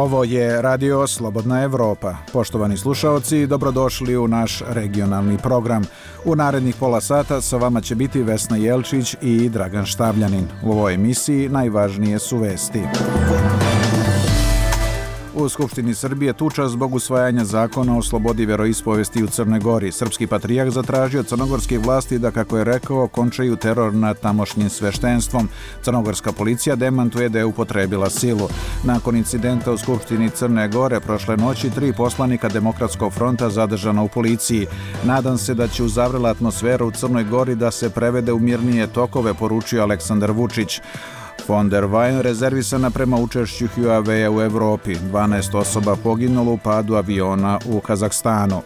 Ovo je Radio Slobodna Evropa. Poštovani slušaoci, dobrodošli u naš regionalni program. U narednih pola sata sa vama će biti Vesna Jelčić i Dragan Štavljanin. U ovoj emisiji najvažnije su vesti. U Skupštini Srbije tuča zbog usvajanja zakona o slobodi veroispovesti u Crnoj Gori. Srpski patrijarh zatražio crnogorskih vlasti da, kako je rekao, končaju teror nad tamošnjim sveštenstvom. Crnogorska policija demantuje da je upotrebila silu. Nakon incidenta u Skupštini Crne Gore prošle noći 3 poslanika Demokratskog fronta zadržana u policiji. Nadam se da će uzavrela atmosfera u Crnoj Gori da se prevede u mirnije tokove, poručio Aleksandar Vučić. Von der Leyen rezervisana prema učešću Huawei u Evropi. 12 osoba poginulo u padu aviona u Kazahstanu.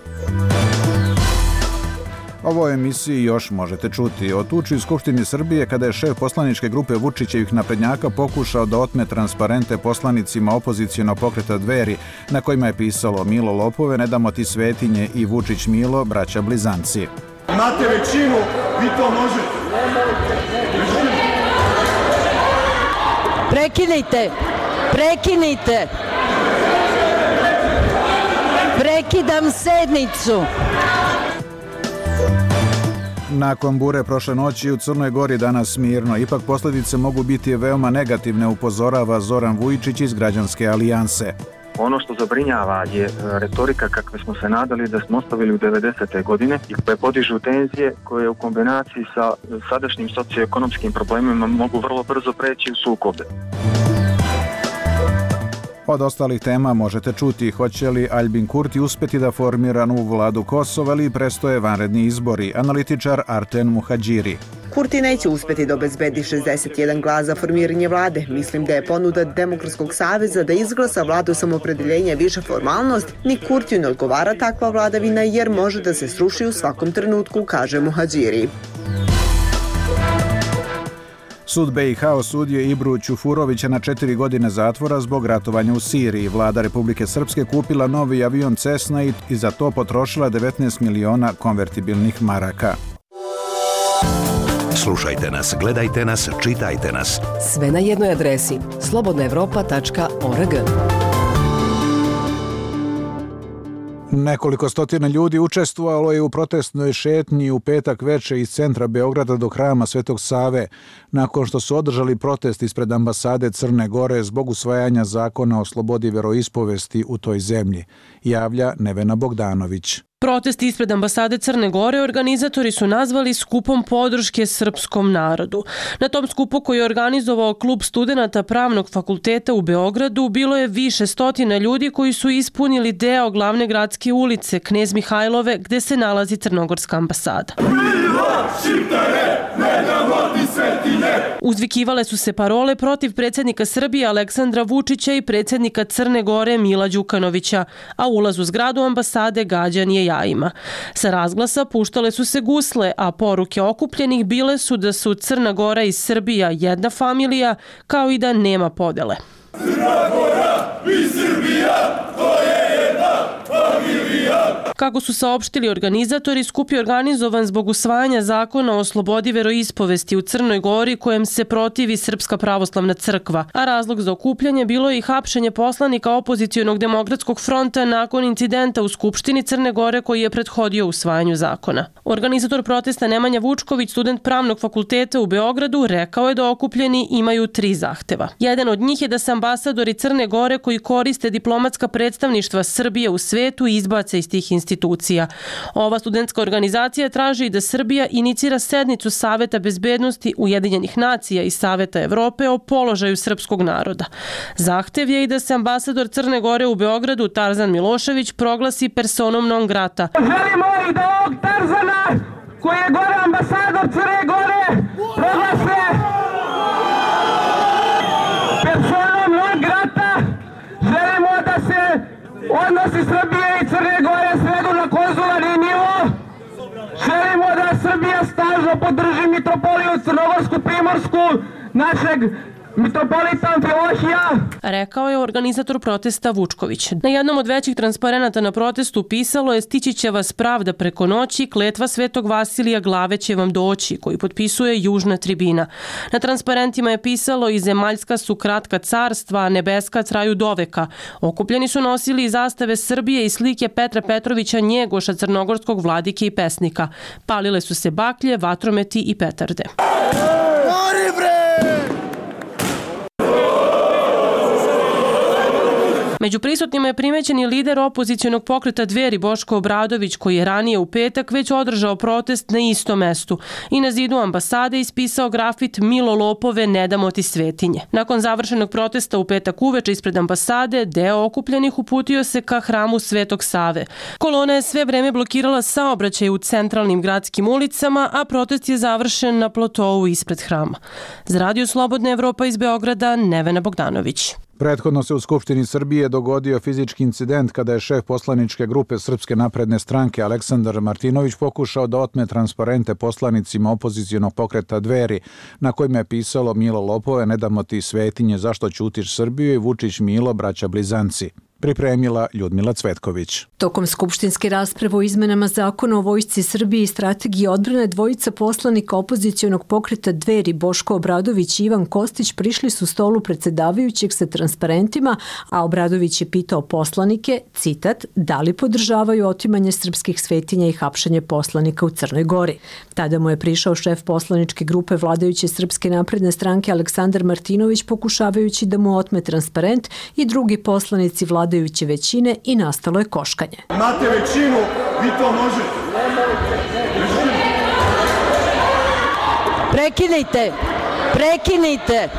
Ovo emisiji još možete čuti. O tuči u Skupštini Srbije kada je šef poslaničke grupe Vučićevih naprednjaka pokušao da otme transparente poslanicima opozicijonog pokreta Dveri na kojima je pisalo Milo lopove, ne damo ti svetinje i Vučić Milo, braća blizanci. Imate većinu, vi to možete. Prekinite! Prekinite! Prekidam sednicu! Nakon bure prošle noći u Crnoj Gori danas mirno. Ipak posljedice mogu biti veoma negativne, upozorava Zoran Vujičić iz Građanske alijanse. Ono što zabrinjava je retorika kakve smo se nadali da smo ostavili u 90. godine i koje podižu tenzije koje u kombinaciji sa sadašnjim socioekonomskim problemima mogu vrlo brzo preći u sukobe. Od ostalih tema možete čuti hoće li Albin Kurti uspjeti da formira novu vladu Kosova ili prestoje vanredni izbori, analitičar Arten Muhadžiri. Kurti neće uspjeti da obezbedi 61 glas za formiranje vlade. Mislim da je ponuda Demokratskog saveza da izglasa vladu samoopredeljenja više formalnost, ni Kurtiju ne odgovara takva vladavina jer može da se sruši u svakom trenutku, kaže Muhadžiri. Sud BiH osudio Ibru Ćufurovića na 4 godine zatvora zbog ratovanja u Siriji. Vlada Republike Srpske kupila novi avion Cessna i za to potrošila 19 miliona konvertibilnih maraka. Slušajte nas, gledajte nas, čitajte nas. Sve na jednoj adresi slobodnaevropa.org. Nekoliko stotina ljudi učestvovalo je u protestnoj šetnji u petak veče iz centra Beograda do hrama Svetog Save, nakon što su održali protest ispred ambasade Crne Gore zbog usvajanja zakona o slobodi veroispovesti u toj zemlji, javlja Nevena Bogdanović. Protest ispred ambasade Crne Gore organizatori su nazvali skupom podrške srpskom narodu. Na tom skupu koji je organizovao klub studenata Pravnog fakulteta u Beogradu bilo je više stotina ljudi koji su ispunili deo glavne gradske ulice Knez Mihajlove gde se nalazi crnogorska ambasada. Uzvikivale su se parole protiv predsjednika Srbije Aleksandra Vučića i predsjednika Crne Gore Mila Đukanovića, a ulaz u zgradu ambasade gađan je jajima. Sa razglasa puštale su se gusle, a poruke okupljenih bile su da su Crna Gora i Srbija jedna familija, kao i da nema podele. Crna Gora i Srbija, to je jedna familija. Kako su saopštili organizatori, skup je organizovan zbog usvajanja zakona o slobodi veroispovesti u Crnoj Gori kojem se protivi Srpska pravoslavna crkva, a razlog za okupljanje bilo je i hapšenje poslanika opozicijonog Demokratskog fronta nakon incidenta u Skupštini Crne Gore koji je prethodio usvajanju zakona. Organizator protesta Nemanja Vučković, student Pravnog fakulteta u Beogradu, rekao je da okupljeni imaju 3 zahteva. Jedan od njih je da se ambasadori Crne Gore koji koriste diplomatska predstavništva Srbije u svetu izbace iz tih institucija. Ova studentska organizacija traži da Srbija inicira sednicu Saveta bezbednosti Ujedinjenih nacija i Saveta Evrope o položaju srpskog naroda. Zahtev je i da se ambasador Crne Gore u Beogradu Tarzan Milošević proglasi personom non grata. Želimo i da ovog Tarzana, koji je gore ambasador Crne Gore, proglase personom non grata. Želimo da se odnosi Srbije i Crne Gore svedu na konzularni nivo. Želimo da Srbija snažno podrži mitropoliju Crnogorsku Primorsku, našeg mitropolita Amfilohija, rekao je organizator protesta Vučković. Na jednom od većih transparenata na protestu pisalo je stići će vas pravda preko noći, kletva Svetog Vasilija glave će vam doći, koji potpisuje Južna tribina. Na transparentima je pisalo i zemaljska su kratka carstva, a nebeska traju doveka. Okupljeni su nosili i zastave Srbije i slike Petra Petrovića Njegoša, crnogorskog vladike i pesnika. Palile su se baklje, vatrometi i petarde. Mori bre! Među prisutnima je primećen i lider opozicionog pokreta Dveri Boško Obradović, koji je ranije u petak već održao protest na istom mestu i na zidu ambasade ispisao grafit Milo lopove, ne damo ti svetinje. Nakon završenog protesta u petak uveče ispred ambasade, deo okupljenih uputio se ka hramu Svetog Save. Kolona je sve vreme blokirala saobraćaj u centralnim gradskim ulicama, a protest je završen na plotou ispred hrama. Za Radio Slobodna Evropa iz Beograda, Nevena Bogdanović. Prethodno se u Skupštini Srbije dogodio fizički incident kada je šef poslaničke grupe Srpske napredne stranke Aleksandar Martinović pokušao da otme transparente poslanicima opozicionog pokreta Dveri, na kojima je pisalo Milo lopove, ne damo ti svetinje, zašto ćutiš Srbiju i Vučić Milo, braća blizanci. Pripremila Ljudmila Cvetković. Tokom skupštinske rasprave o izmenama zakona o Vojsci Srbije i strategiji odbrane, dvojica poslanika opozicionog pokreta Dveri Boško Obradović i Ivan Kostić prišli su stolu predsedavajućeg sa transparentima, a Obradović je pitao poslanike, citat, da li podržavaju otimanje srpskih svetinja i hapšenje poslanika u Crnoj Gori. Tada mu je prišao šef poslaničke grupe vladajuće Srpske napredne stranke Aleksandar Martinović pokušavajući da mu otme transparent i drugi poslanici vladajuće većine i nastalo je koškanje. Imate većinu, vi to možete. Prekinite! Prekinite!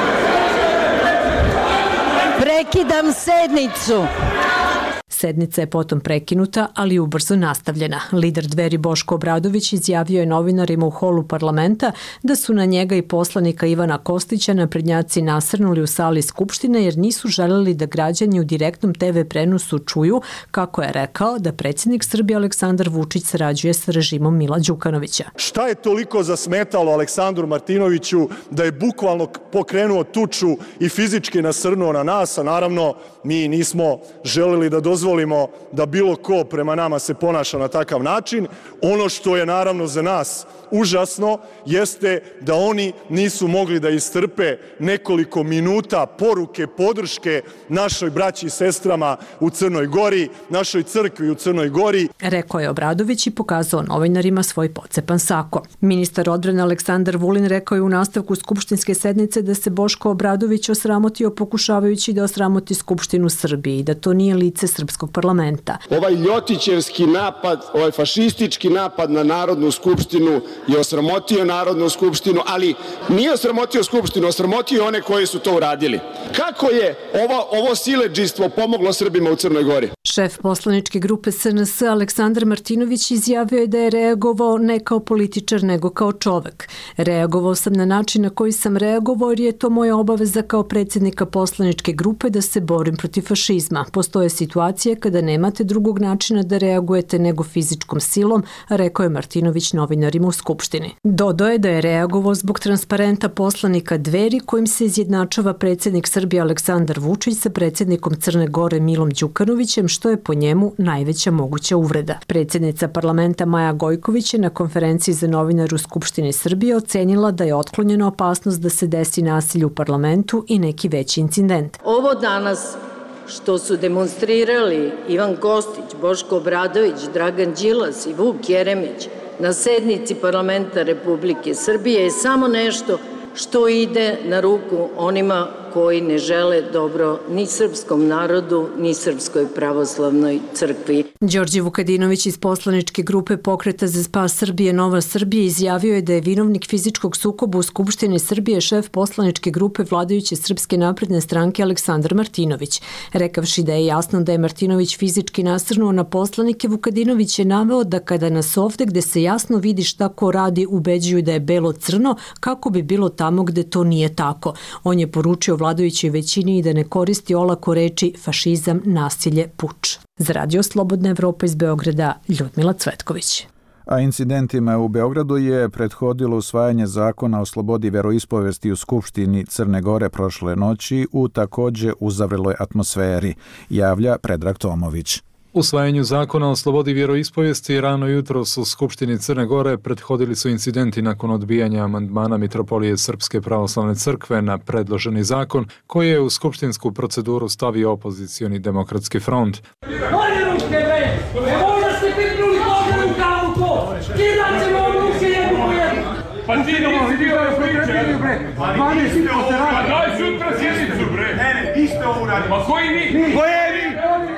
Prekidam sednicu! Sednica je potom prekinuta, ali ubrzo nastavljena. Lider Dveri Boško Obradović izjavio je novinarima u holu parlamenta da su na njega i poslanika Ivana Kostića naprednjaci nasrnuli u sali Skupštine jer nisu želeli da građani u direktnom TV prenosu čuju, kako je rekao, da predsjednik Srbije Aleksandar Vučić sarađuje sa režimom Mila Đukanovića. Šta je toliko zasmetalo Aleksandru Martinoviću da je bukvalno pokrenuo tuču i fizički nasrnuo na nas, a naravno mi nismo želeli da dozvolimo da bilo ko prema nama se ponaša na takav način. Ono što je naravno za nas užasno jeste da oni nisu mogli da istrpe nekoliko minuta poruke podrške našoj braći i sestrama u Crnoj Gori, našoj crkvi u Crnoj Gori. Rekao je Obradović i pokazao novinarima svoj pocepan sako. Ministar odbrane Aleksandar Vulin rekao je u nastavku skupštinske sednice da se Boško Obradović osramotio pokušavajući da osramoti Skupštinu Srbije i da to nije lice srpskog parlamenta. Ovaj ljotićevski napad, ovaj fašistički napad na Narodnu skupštinu je osramotio Narodnu skupštinu, ali nije osramotio Skupštinu, osramotio one koji su to uradili. Kako je ovo siledžijstvo pomoglo Srbima u Crnoj Gori? Šef poslaničke grupe SNS Aleksandar Martinović izjavio je da je reagovao ne kao političar nego kao čovek. Reagovao sam na način na koji sam reagovao jer je to moja obaveza kao predsjednika poslaničke grupe da se borim protiv fašizma. Postoje situacije kada nemate drugog načina da reagujete nego fizičkom silom, rekao je Martinović novinarima u Skupštini. Dodao je da je reagovao zbog transparenta poslanika Dveri kojim se izjednačava predsjednik Srbije Aleksandar Vučić sa predsjednikom Crne Gore Milom Đukanovićem, što je po njemu najveća moguća uvreda. Predsjednica parlamenta Maja Gojković je na konferenciji za novinare u Skupštini Srbije ocenila da je otklonjena opasnost da se desi nasilje u parlamentu i neki veći incident. Ovo danas što su demonstrirali Ivan Kostić, Boško Obradović, Dragan Đilas i Vuk Jeremić na sednici parlamenta Republike Srbije je samo nešto što ide na ruku onima koji ne žele dobro ni srpskom narodu, ni Srpskoj pravoslavnoj crkvi. Đorđe Vukadinović iz poslaničke grupe Pokreta za spas Srbije Nova Srbija izjavio je da je vinovnik fizičkog sukoba u Skupštini Srbije šef poslaničke grupe vladajuće Srpske napredne stranke Aleksandar Martinović. Rekavši da je jasno da je Martinović fizički nasrnuo na poslanike, Vukadinović je naveo da kada nas ovde gde se jasno vidi šta ko radi ubeđuju da je belo-crno, kako bi bilo tamo gde to nije tako. On je poručio vladajućoj većini i da ne koristi olako reči fašizam, nasilje, puč. Za Radio Slobodna Evropa iz Beograda, Ljudmila Cvetković. A incidentima u Beogradu je prethodilo usvajanje zakona o slobodi veroispovesti u Skupštini Crne Gore prošle noći u takođe uzavreloj atmosferi, javlja Predrag Tomović. Usvajanju zakona o slobodi vjeroispovijesti rano jutros u Skupštini Crne Gore prethodili su incidenti nakon odbijanja amandmana Mitropolije Srpske pravoslavne crkve na predloženi zakon koji je u skupštinsku proceduru stavio opozicioni Demokratski front. Pa ti nisi bio priče, bre. 12 puta. Pa daj sutra sjednicu, bre. Ne, vi ste ovo uradili. Ma koji vi? Koje vi?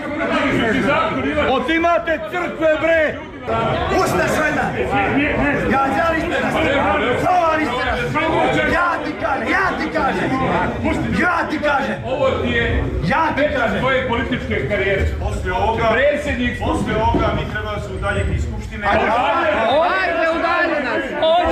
Otimate crkve, bre. Ustaše da. Gađali ste nas. Provali ste nas. Ja ti kažem. Ovo ti je tvoje političke karijere. Posle ovoga mi treba da se udaljiti iz Skupštine. Ajde, udalji nas.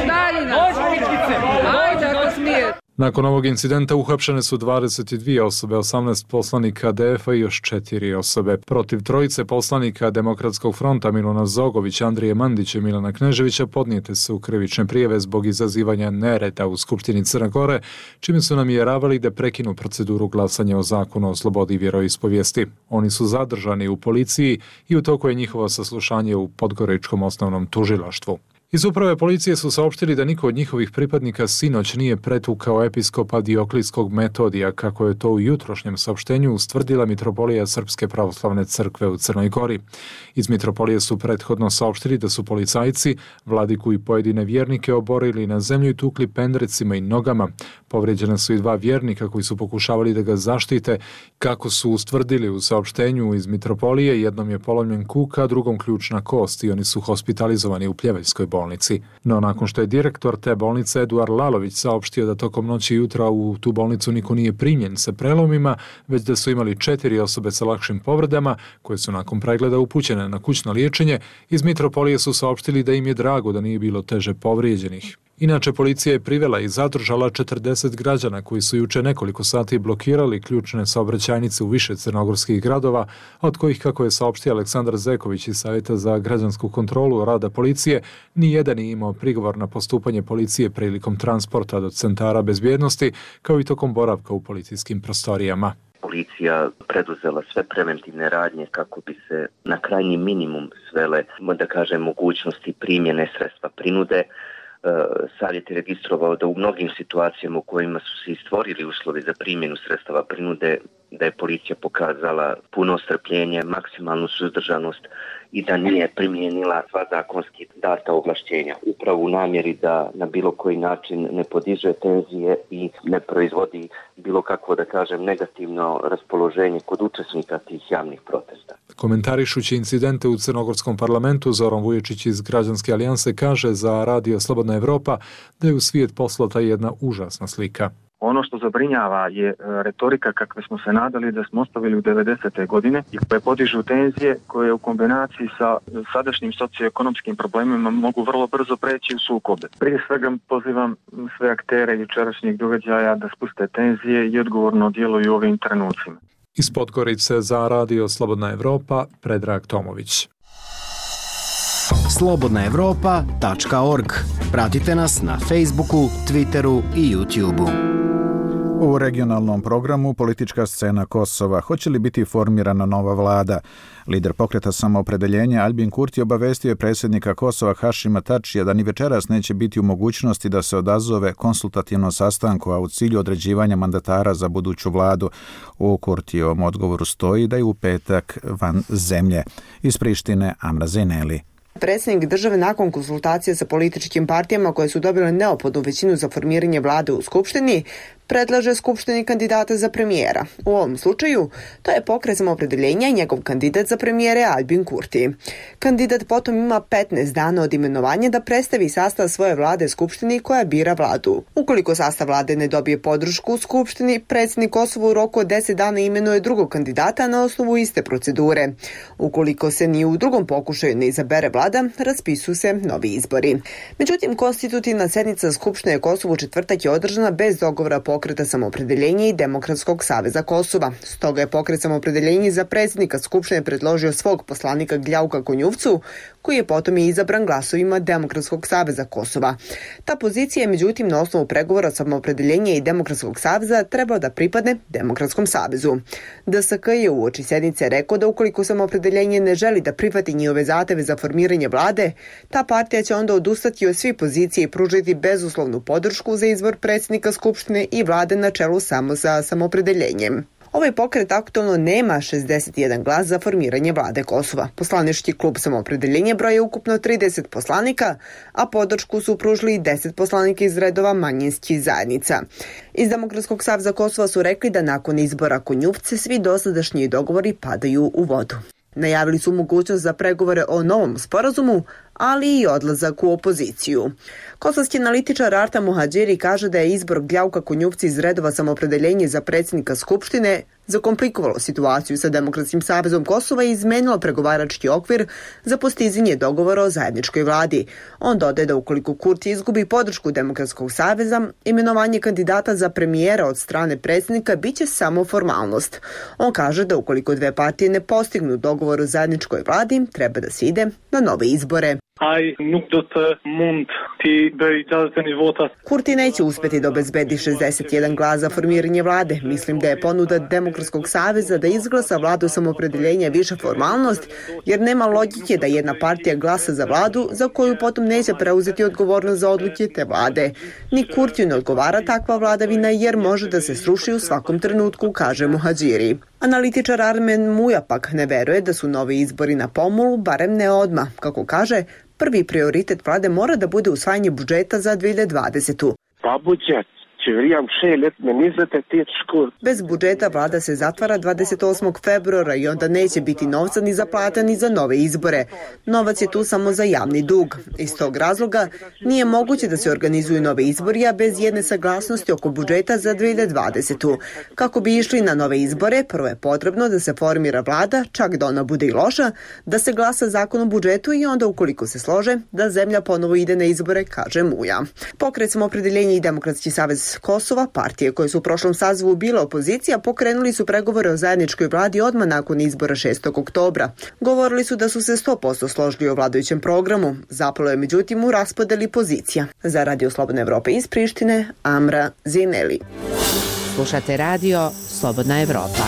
Ajde, ako smije. Nakon ovog incidenta uhapšene su 22 osobe, 18 poslanika DF-a i još 4 osobe. Protiv trojice poslanika Demokratskog fronta Milana Zogovića, Andrije Mandića i Milana Kneževića podnijete su krivične prijave zbog izazivanja nereda u Skupštini Crne Gore, čime su namjeravali da prekinu proceduru glasanja o zakonu o slobodi vjeroispovijesti. Oni su zadržani u policiji i u toku je njihovo saslušanje u Podgoričkom osnovnom tužilaštvu. Iz uprave policije su saopštili da niko od njihovih pripadnika sinoć nije pretukao episkopa Dioklijskog Metodija, kako je to u jutrošnjem saopštenju ustvrdila Mitropolija Srpske pravoslavne crkve u Crnoj Gori. Iz Mitropolije su prethodno saopštili da su policajci vladiku i pojedine vjernike oborili na zemlju i tukli pendrecima i nogama. Povrijeđena su i 2 vjernika koji su pokušavali da ga zaštite. Kako su ustvrdili u saopštenju iz Mitropolije, jednom je polomljen kuk, a drugom ključna kost i oni su hospitalizovani u Pljeveljskoj bolnici. No nakon što je direktor te bolnice Eduard Lalović saopštio da tokom noći i jutra u tu bolnicu niko nije primljen sa prelomima, već da su imali 4 osobe sa lakšim povredama koje su nakon pregleda upućene na kućno liječenje, iz Mitropolije su saopštili da im je drago da nije bilo teže povrijeđenih. Inače, policija je privela i zadržala 40 građana koji su juče nekoliko sati blokirali ključne saobraćajnice u više crnogorskih gradova, od kojih, kako je saopštio Aleksandar Zeković iz Savjeta za građansku kontrolu rada policije, ni jedan nije imao prigovor na postupanje policije prilikom transporta do centara bezbjednosti, kao i tokom boravka u policijskim prostorijama. Policija preduzela sve preventivne radnje kako bi se na krajnji minimum svele, da kažem, mogućnosti primjene sredstva prinude. Savjet je registrovao da u mnogim situacijama u kojima su se stvorili uslovi za primjenu sredstava prinude, da je policija pokazala puno strpljenje, maksimalnu suzdržanost i da nije primijenila sva zakonski data ovlašćenja. Upravo u namjeri da na bilo koji način ne podiže tenzije i ne proizvodi bilo kakvo, da kažem, negativno raspoloženje kod učesnika tih javnih protesta. Komentarišući incidente u Crnogorskom parlamentu, Zoran Vuječić iz Građanske alijanse kaže za Radio Slobodna Evropa da je u svijet poslata jedna užasna slika. Ono što zabrinjava je retorika kakve smo se nadali da smo ostavili u 90. godine i koje podižu tenzije koje u kombinaciji sa sadašnjim socioekonomskim problemima mogu vrlo brzo preći u sukobe. Prije svega pozivam sve aktere jučerašnjeg događaja da spuste tenzije i odgovorno djeluju u ovim trenucima. Iz Podgorice za Radio Slobodna Evropa, Predrag Tomović. slobodnaevropa.org. Pratite nas na Facebooku, Twitteru i YouTubeu. U regionalnom programu politička scena Kosova. Hoće li biti formirana nova vlada? Lider pokreta Samoopredeljenja Albin Kurti obavestio je predsjednika Kosova Hašima Tačija da ni večeras neće biti u mogućnosti da se odazove konsultativnom sastanku, a u cilju određivanja mandatara za buduću vladu. U Kurtijevom odgovoru stoji da je u petak van zemlje. Iz Prištine Amra Zeneli. Predsjednik države nakon konsultacije sa političkim partijama koje su dobile neophodnu većinu za formiranje vlade u Skupštini, predlaže Skupštini kandidata za premijera. U ovom slučaju, to je pokret Samoopredeljenja i njegov kandidat za premijere Albin Kurti. Kandidat potom ima 15 dana od imenovanja da predstavi sastav svoje vlade Skupštini koja bira vladu. Ukoliko sastav vlade ne dobije podršku u Skupštini, predsjednik Kosova u roku od 10 dana imenuje drugog kandidata na osnovu iste procedure. Ukoliko se ni u drugom pokušaju ne izabere vlada, raspisuju se novi izbori. Međutim, konstitutivna sjednica Skupštine Kosova u četvrtak je održana bez dogovora Pokreta Samoopredeljenje i Demokratskog saveza Kosova. Stoga je Pokret Samoopredeljenje za predsjednika Skupštine predložio svog poslanika Gljauka Konjuvcu, koji je potom i izabran glasovima Demokratskog saveza Kosova. Ta pozicija je međutim na osnovu pregovora Samoopredeljenja i Demokratskog saveza trebao da pripadne Demokratskom savezu. DSK je uoči sednice rekao da ukoliko Samoopredeljenje ne želi da prihvati njihove zahteve za formiranje vlade, ta partija će onda odustati od svih pozicija i pružiti bezuslovnu podršku za izbor predsjednika Skupštine i vlade na čelu samo sa Samoopredeljenjem. Ovaj pokret aktualno nema 61 glas za formiranje vlade Kosova. Poslanički klub Samoopredeljenje broje ukupno 30 poslanika, a podršku su pružili i 10 poslanika iz redova manjinskih zajednica. Iz Demokratskog saveza Kosova su rekli da nakon izbora Konjuvce svi dosadašnji dogovori padaju u vodu. Najavili su mogućnost za pregovore o novom sporazumu, ali i odlazak u opoziciju. Kosovski analitičar Arta Muhadžiri kaže da je izbor Gljauka Konjuvca iz redova Samoopredeljenje za predsjednika Skupštine zakomplikovalo situaciju sa Demokratskim savezom Kosova i izmenilo pregovarački okvir za postizanje dogovora o zajedničkoj vladi. On dodaje da ukoliko Kurti izgubi podršku Demokratskog saveza, imenovanje kandidata za premijera od strane predsjednika biće samo formalnost. On kaže da ukoliko dve partije ne postignu dogovor o zajedničkoj vladi, treba da se ide na nove izbore. Kurti neće uspjeti da obezbedi 61 glas za formiranje vlade. Mislim da je ponuda Demokratskog saveza da izglasa vladu Samoopredeljenja više formalnost, jer nema logike da jedna partija glasa za vladu za koju potom neće preuzeti odgovornost za odluke te vlade. Ni Kurtiju ne odgovara takva vladavina jer može da se sruši u svakom trenutku, kaže Muhadžiri. Analitičar Armen Muja pak ne veruje da su novi izbori na pomolu, barem ne odmah. Kako kaže, prvi prioritet vlade mora da bude usvajanje budžeta za 2020. Bez budžeta vlada se zatvara 28. februara i onda neće biti novca ni za plate ni za nove izbore. Novac je tu samo za javni dug. Iz tog razloga nije moguće da se organizuju nove izbori, a bez jedne saglasnosti oko budžeta za 2020. Kako bi išli na nove izbore, prvo je potrebno da se formira vlada, čak da ona bude i loša, da se glasa zakon o budžetu i onda ukoliko se slože, da zemlja ponovo ide na izbore, kaže Muja. Pokret Samoopredeljenje i Demokratski savez Kosova, partije koje su u prošlom sazivu bila opozicija, pokrenuli su pregovore o zajedničkoj vladi odmah nakon izbora 6. oktobra. Govorili su da su se 100% složili o vladajućem programu. Zapalo je međutim u raspodeli pozicija. Za Radio Slobodna Evropa iz Prištine, Amra Zineli. Slušate radio Slobodna Evropa.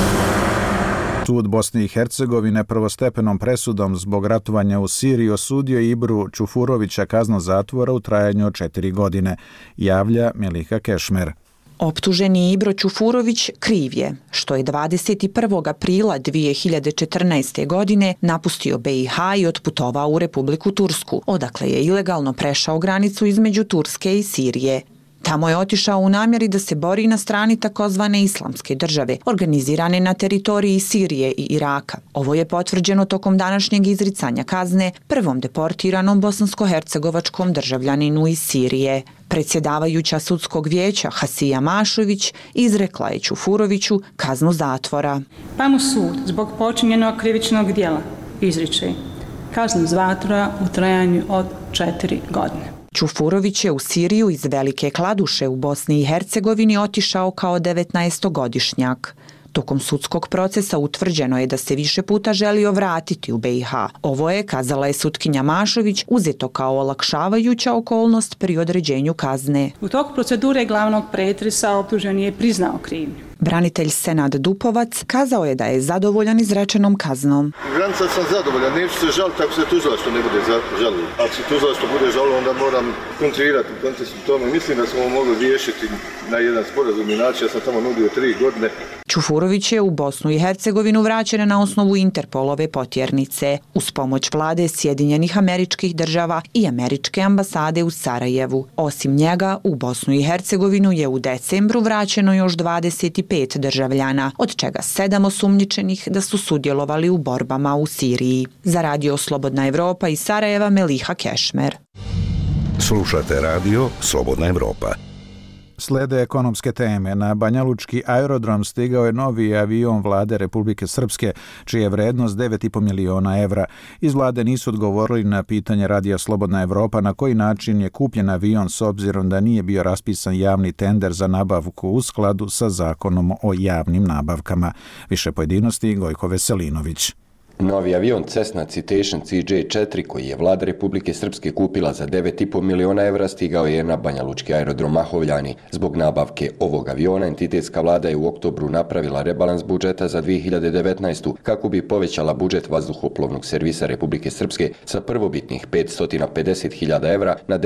Sud Bosne i Hercegovine prvostepenom presudom zbog ratovanja u Siriji osudio Ibru Čufurovića kaznu zatvora u trajanju od 4 godine, javlja Melika Kešmer. Optuženi Ibro Čufurović kriv je što je 21. aprila 2014. godine napustio BiH i otputovao u Republiku Tursku, odakle je ilegalno prešao granicu između Turske i Sirije. Tamo je otišao u namjeri da se bori na strani takozvane islamske države, organizirane na teritoriji Sirije i Iraka. Ovo je potvrđeno tokom današnjeg izricanja kazne prvom deportiranom bosansko-hercegovačkom državljaninu iz Sirije. Predsjedavajuća sudskog vijeća Hasija Mašović izrekla je Čufuroviću kaznu zatvora. Pa mu sud zbog počinjenog krivičnog djela izriče kaznu zatvora u trajanju od 4 godine. Čufurović je u Siriju iz Velike Kladuše u Bosni i Hercegovini otišao kao 19-godišnjak. Tokom sudskog procesa utvrđeno je da se više puta želio vratiti u BiH. Ovo je, kazala je sutkinja Mašović, uzeto kao olakšavajuća okolnost pri određenju kazne. U toku procedure glavnog pretresa optuženi je priznao krivnju. Branitelj Senad Dupovac kazao je da je zadovoljan izrečenom kaznom. Granica sam zadovoljan, neću se žaliti ako se tužilaštvo ne bude žalilo. Ako se tužilaštvo bude žalilo, onda moram kontrirati u kontekstu tome. Mislim da smo mogli riješiti na jedan sporazumni način. Ja sam tamo nudio 3 godine. Čufurović je u Bosnu i Hercegovinu vraćen na osnovu Interpolove potjernice uz pomoć vlade Sjedinjenih Američkih Država i Američke ambasade u Sarajevu. Osim njega, u Bosnu i Hercegovinu je u decembru vraćeno još 25 državljana, od čega 7 osumnjičenih da su sudjelovali u borbama u Siriji. Za Radio Slobodna Evropa iz Sarajeva, Meliha Kešmer. Slušate radio Slobodna Evropa. Slede ekonomske teme. Na Banjalučki aerodrom stigao je novi avion vlade Republike Srpske, čija je vrednost 9,5 miliona evra. Iz vlade nisu odgovorili na pitanje Radija Slobodna Evropa na koji način je kupljen avion s obzirom da nije bio raspisan javni tender za nabavku u skladu sa zakonom o javnim nabavkama. Više pojedinosti Gojko Veselinović. Novi avion Cessna Citation CJ4 koji je vlada Republike Srpske kupila za 9,5 miliona evra stigao je na Banjalučki aerodrom Mahovljani. Zbog nabavke ovog aviona entitetska vlada je u oktobru napravila rebalans budžeta za 2019. kako bi povećala budžet vazduhoplovnog servisa Republike Srpske sa prvobitnih 550.000 evra na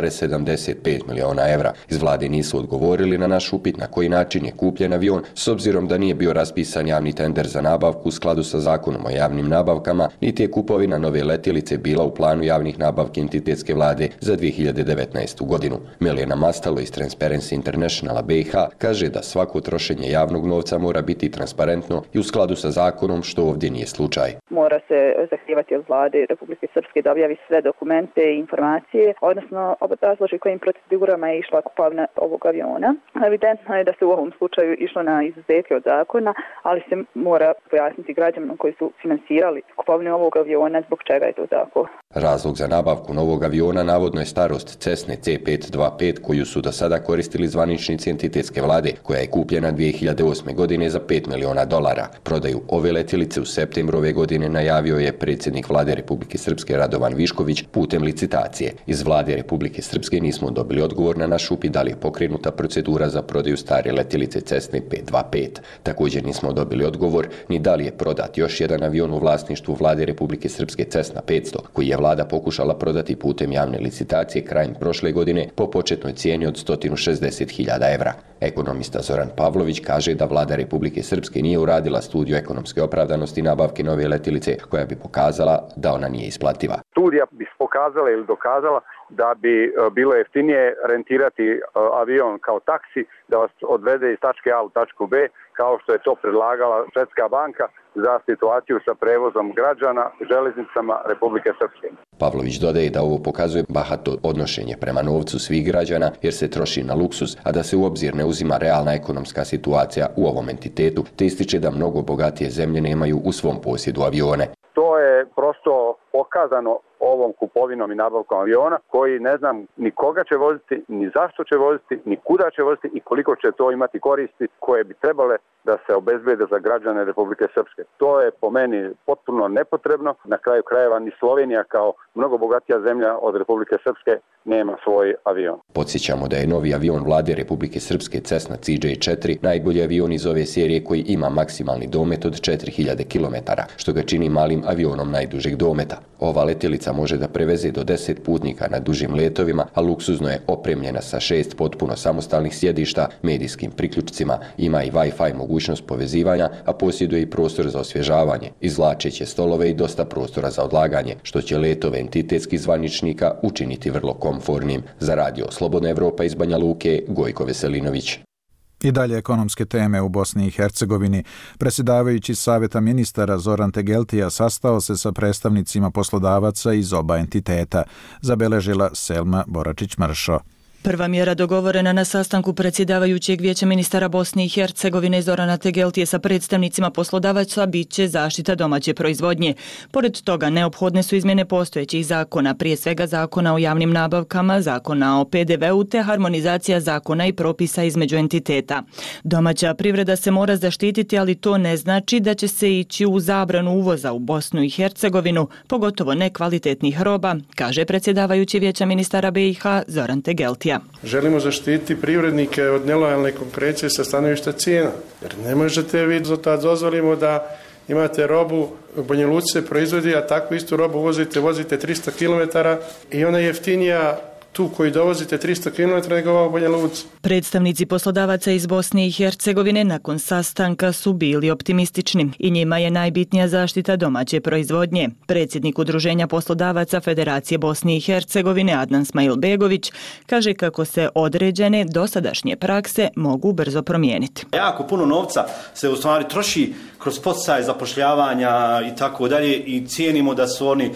10,75 miliona evra. Iz vlade nisu odgovorili na naš upit na koji način je kupljen avion s obzirom da nije bio raspisan javni tender za nabavku u skladu sa zakonom o javnim nabavkama, niti je kupovina nove letjelice bila u planu javnih nabavki entitetske vlade za 2019. godinu. Milena Mastalo iz Transparency Internationala BiH kaže da svako trošenje javnog novca mora biti transparentno i u skladu sa zakonom, što ovdje nije slučaj. Mora se zahtijevati od vlade Republike Srpske da objavi sve dokumente i informacije, odnosno obrazloži kojim procedurama je išla kupovina ovog aviona. Evidentno je da se u ovom slučaju išlo na izuzetke od zakona, ali se mora pojasniti građanima koji su finansirali kupovinu ovog aviona zbog čega je to tako. Razlog za nabavku novog aviona navodno je starost Cessne C525 koju su do sada koristili zvaničnici entitetske vlade, koja je kupljena 2008. godine za $5 miliona. Prodaju ove letjelice u septembru ove godine najavio je predsjednik vlade Republike Srpske Radovan Višković putem licitacije. Iz vlade Republike Srpske nismo dobili odgovor na naš upit da li je pokrenuta procedura za prodaju stare letjelice Cessne 525. Također nismo dobili odgovor ni da li je prodat još jedan avion u vlasništvu vlade Republike Srpske Cessna 500, koji je vlada pokušala prodati putem javne licitacije krajem prošle godine po početnoj cijeni od 160.000 evra. Ekonomista Zoran Pavlović kaže da vlada Republike Srpske nije uradila studiju ekonomske opravdanosti nabavke nove letjelice koja bi pokazala da ona nije isplativa. Studija bi pokazala ili dokazala da bi bilo jeftinije rentirati avion kao taksi da vas odvede iz tačke A u tačku B, kao što je to predlagala Svjetska banka za situaciju sa prevozom građana železnicama Republike Srpske. Pavlović dodaje da ovo pokazuje bahato odnošenje prema novcu svih građana jer se troši na luksuz, a da se u obzir ne uzima realna ekonomska situacija u ovom entitetu, te ističe da mnogo bogatije zemlje nemaju u svom posjedu avione. To je prosto pokazano ovom kupovinom i nabavkom aviona koji ne znam ni koga će voziti, ni zašto će voziti, ni kuda će voziti i koliko će to imati koristi koje bi trebale da se obezbede za građane Republike Srpske. To je po meni potpuno nepotrebno. Na kraju krajeva ni Slovenija kao mnogo bogatija zemlja od Republike Srpske nema svoj avion. Podsjećamo da je novi avion vlade Republike Srpske Cessna CJ4 najbolji avion iz ove serije koji ima maksimalni domet od 4000 km, što ga čini malim avionom najdužeg dometa. Ova letjelica može da preveze do 10 putnika na dužim letovima, a luksuzno je opremljena sa 6 potpuno samostalnih sjedišta, medijskim priključcima, ima i Wi-Fi mogućnost povezivanja, a posjeduje i prostor za osvježavanje, izvlačeće stolove i dosta prostora za odlaganje, što će letove entitetskih zvaničnika učiniti vrlo komfornim. Za Radio Slobodna Evropa iz Banja Luke, Gojko Veselinović. I dalje ekonomske teme u Bosni i Hercegovini. Predsjedavajući Savjeta ministara Zoran Tegeltija sastao se sa predstavnicima poslodavaca iz oba entiteta, zabeležila Selma Boračić-Mršo. Prva mjera dogovorena na sastanku predsjedavajućeg Vijeća ministara Bosne i Hercegovine Zorana Tegeltije sa predstavnicima poslodavaca bit će zaštita domaće proizvodnje. Pored toga, neophodne su izmjene postojećih zakona, prije svega zakona o javnim nabavkama, zakona o PDV-u te harmonizacija zakona i propisa između entiteta. Domaća privreda se mora zaštititi, ali to ne znači da će se ići u zabranu uvoza u Bosnu i Hercegovinu, pogotovo nekvalitetnih roba, kaže predsjedavajući Vijeća ministara BiH Zoran Tegeltija. Želimo zaštititi privrednike od nelojalne konkurencije sa stanovišta cijena. Jer ne možete vi da dozvolimo da imate robu, u Banja Luci se proizvodi, a takvu istu robu vozite 300 km i ona je jeftinija tu koji dovozite 300 km nego ova u Banja Luci. Predstavnici poslodavaca iz Bosne i Hercegovine nakon sastanka su bili optimistični i njima je najbitnija zaštita domaće proizvodnje. Predsjednik Udruženja poslodavaca Federacije Bosne i Hercegovine Adnan Smajlbegović kaže kako se određene dosadašnje prakse mogu brzo promijeniti. Jako puno novca se u stvari troši kroz poticaje zapošljavanja i tako dalje i cijenimo da su oni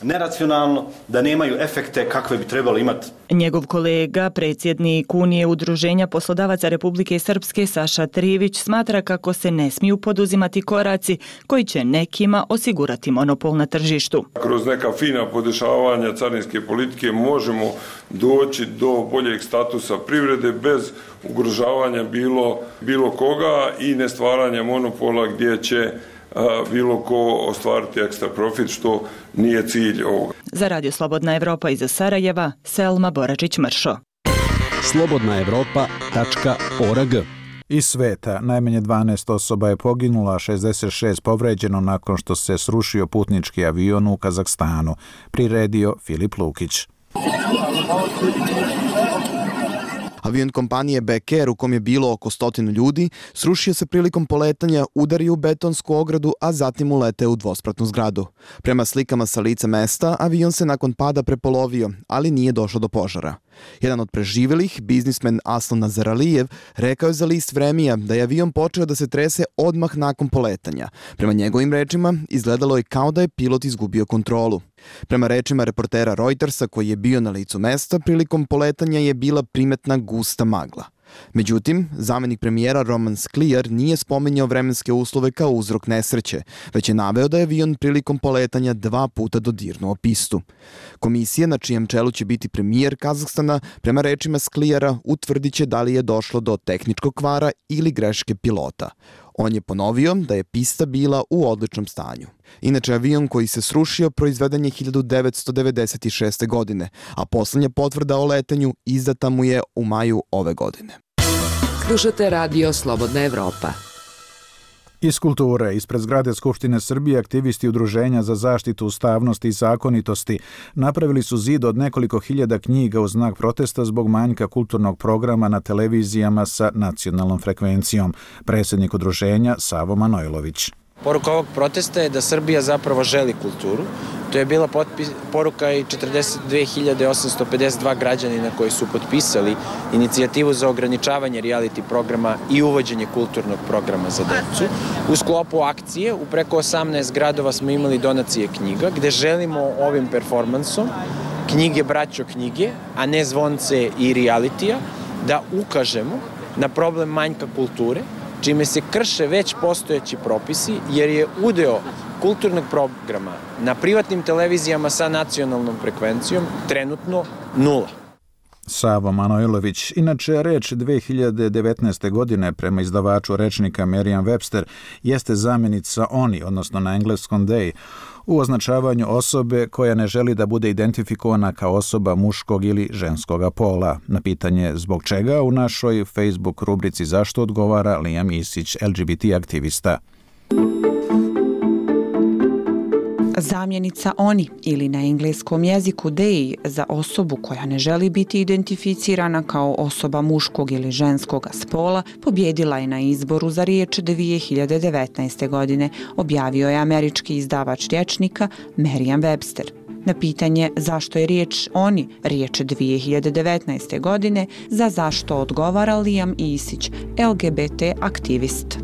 neracionalno, da nemaju efekte kakve bi trebalo imati. Njegov kolega, predsjednik Unije udruženja poslodavaca Republike Srpske Saša Trivić smatra kako se ne smiju poduzimati koraci koji će nekima osigurati monopol na tržištu. Kroz neka fina podešavanja carinske politike možemo doći do boljeg statusa privrede bez ugrožavanja bilo koga i ne stvaranja monopola gdje će bilo ko ostvariti ekstra profit, što nije cilj ovoga. Za Radio Slobodna Evropa iz Sarajeva, Selma Boračić-Mršo. slobodnaevropa.org. Iz sveta najmanje 12 osoba je poginula, a 66 povređeno nakon što se srušio putnički avion u Kazahstanu, priredio Filip Lukić. Avion kompanije Beker, u kom je bilo oko 100 ljudi, srušio se prilikom poletanja, udario u betonsku ogradu, a zatim uleteo u dvospratnu zgradu. Prema slikama sa lica mesta, avion se nakon pada prepolovio, ali nije došlo do požara. Jedan od preživjelih, biznismen Aslan Nazaralijev, rekao je za list Vremija da je avion počeo da se trese odmah nakon poletanja. Prema njegovim rečima, izgledalo je kao da je pilot izgubio kontrolu. Prema rečima reportera Reutersa koji je bio na licu mesta, prilikom poletanja je bila primetna gusta magla. Međutim, zamenik premijera Roman Skliar nije spominjao vremenske uslove kao uzrok nesreće, već je naveo da je avion prilikom poletanja 2 puta dodirnuo pistu. Komisija, na čijem čelu će biti premijer Kazahstana, prema rečima Sklijara utvrdit će da li je došlo do tehničkog kvara ili greške pilota. On je ponovio da je pista bila u odličnom stanju. Inače, avion koji se srušio proizveden je 1996. godine, a poslednja potvrda o letenju izdata mu je u maju ove godine. Slušate Radio Slobodna Evropa. Iz kulture, ispred zgrade Skupštine Srbije, aktivisti Udruženja za zaštitu ustavnosti i zakonitosti napravili su zid od nekoliko hiljada knjiga u znak protesta zbog manjka kulturnog programa na televizijama sa nacionalnom frekvencijom. Predsjednik udruženja Savo Manojlović. Poruka ovog protesta je da Srbija zapravo želi kulturu. To je bila poruka i 42.852 građanina koji su potpisali inicijativu za ograničavanje reality programa i uvođenje kulturnog programa za decu. U sklopu akcije u preko 18 gradova smo imali donacije knjiga gde želimo ovim performansom knjige braćo knjige, a ne zvonce i realitija, da ukažemo na problem manjka kulture, čime se krše već postojeći propisi, jer je udeo kulturnog programa na privatnim televizijama sa nacionalnom frekvencijom trenutno 0. Savo Manojlović, inače reč 2019. godine prema izdavaču rečnika Merriam-Webster, jeste zamjenica oni, odnosno na engleskom they, u označavanju osobe koja ne želi da bude identifikovana kao osoba muškog ili ženskoga pola. Na pitanje zbog čega u našoj Facebook rubrici Zašto odgovara Liam Isić, LGBT aktivista. Zamjenica oni ili na engleskom jeziku they za osobu koja ne želi biti identificirana kao osoba muškog ili ženskog spola pobjedila je na izboru za riječ 2019. godine, objavio je američki izdavač rječnika Merriam-Webster. Na pitanje zašto je riječ oni riječ 2019. godine, za zašto odgovara Liam Isić, LGBT aktivist.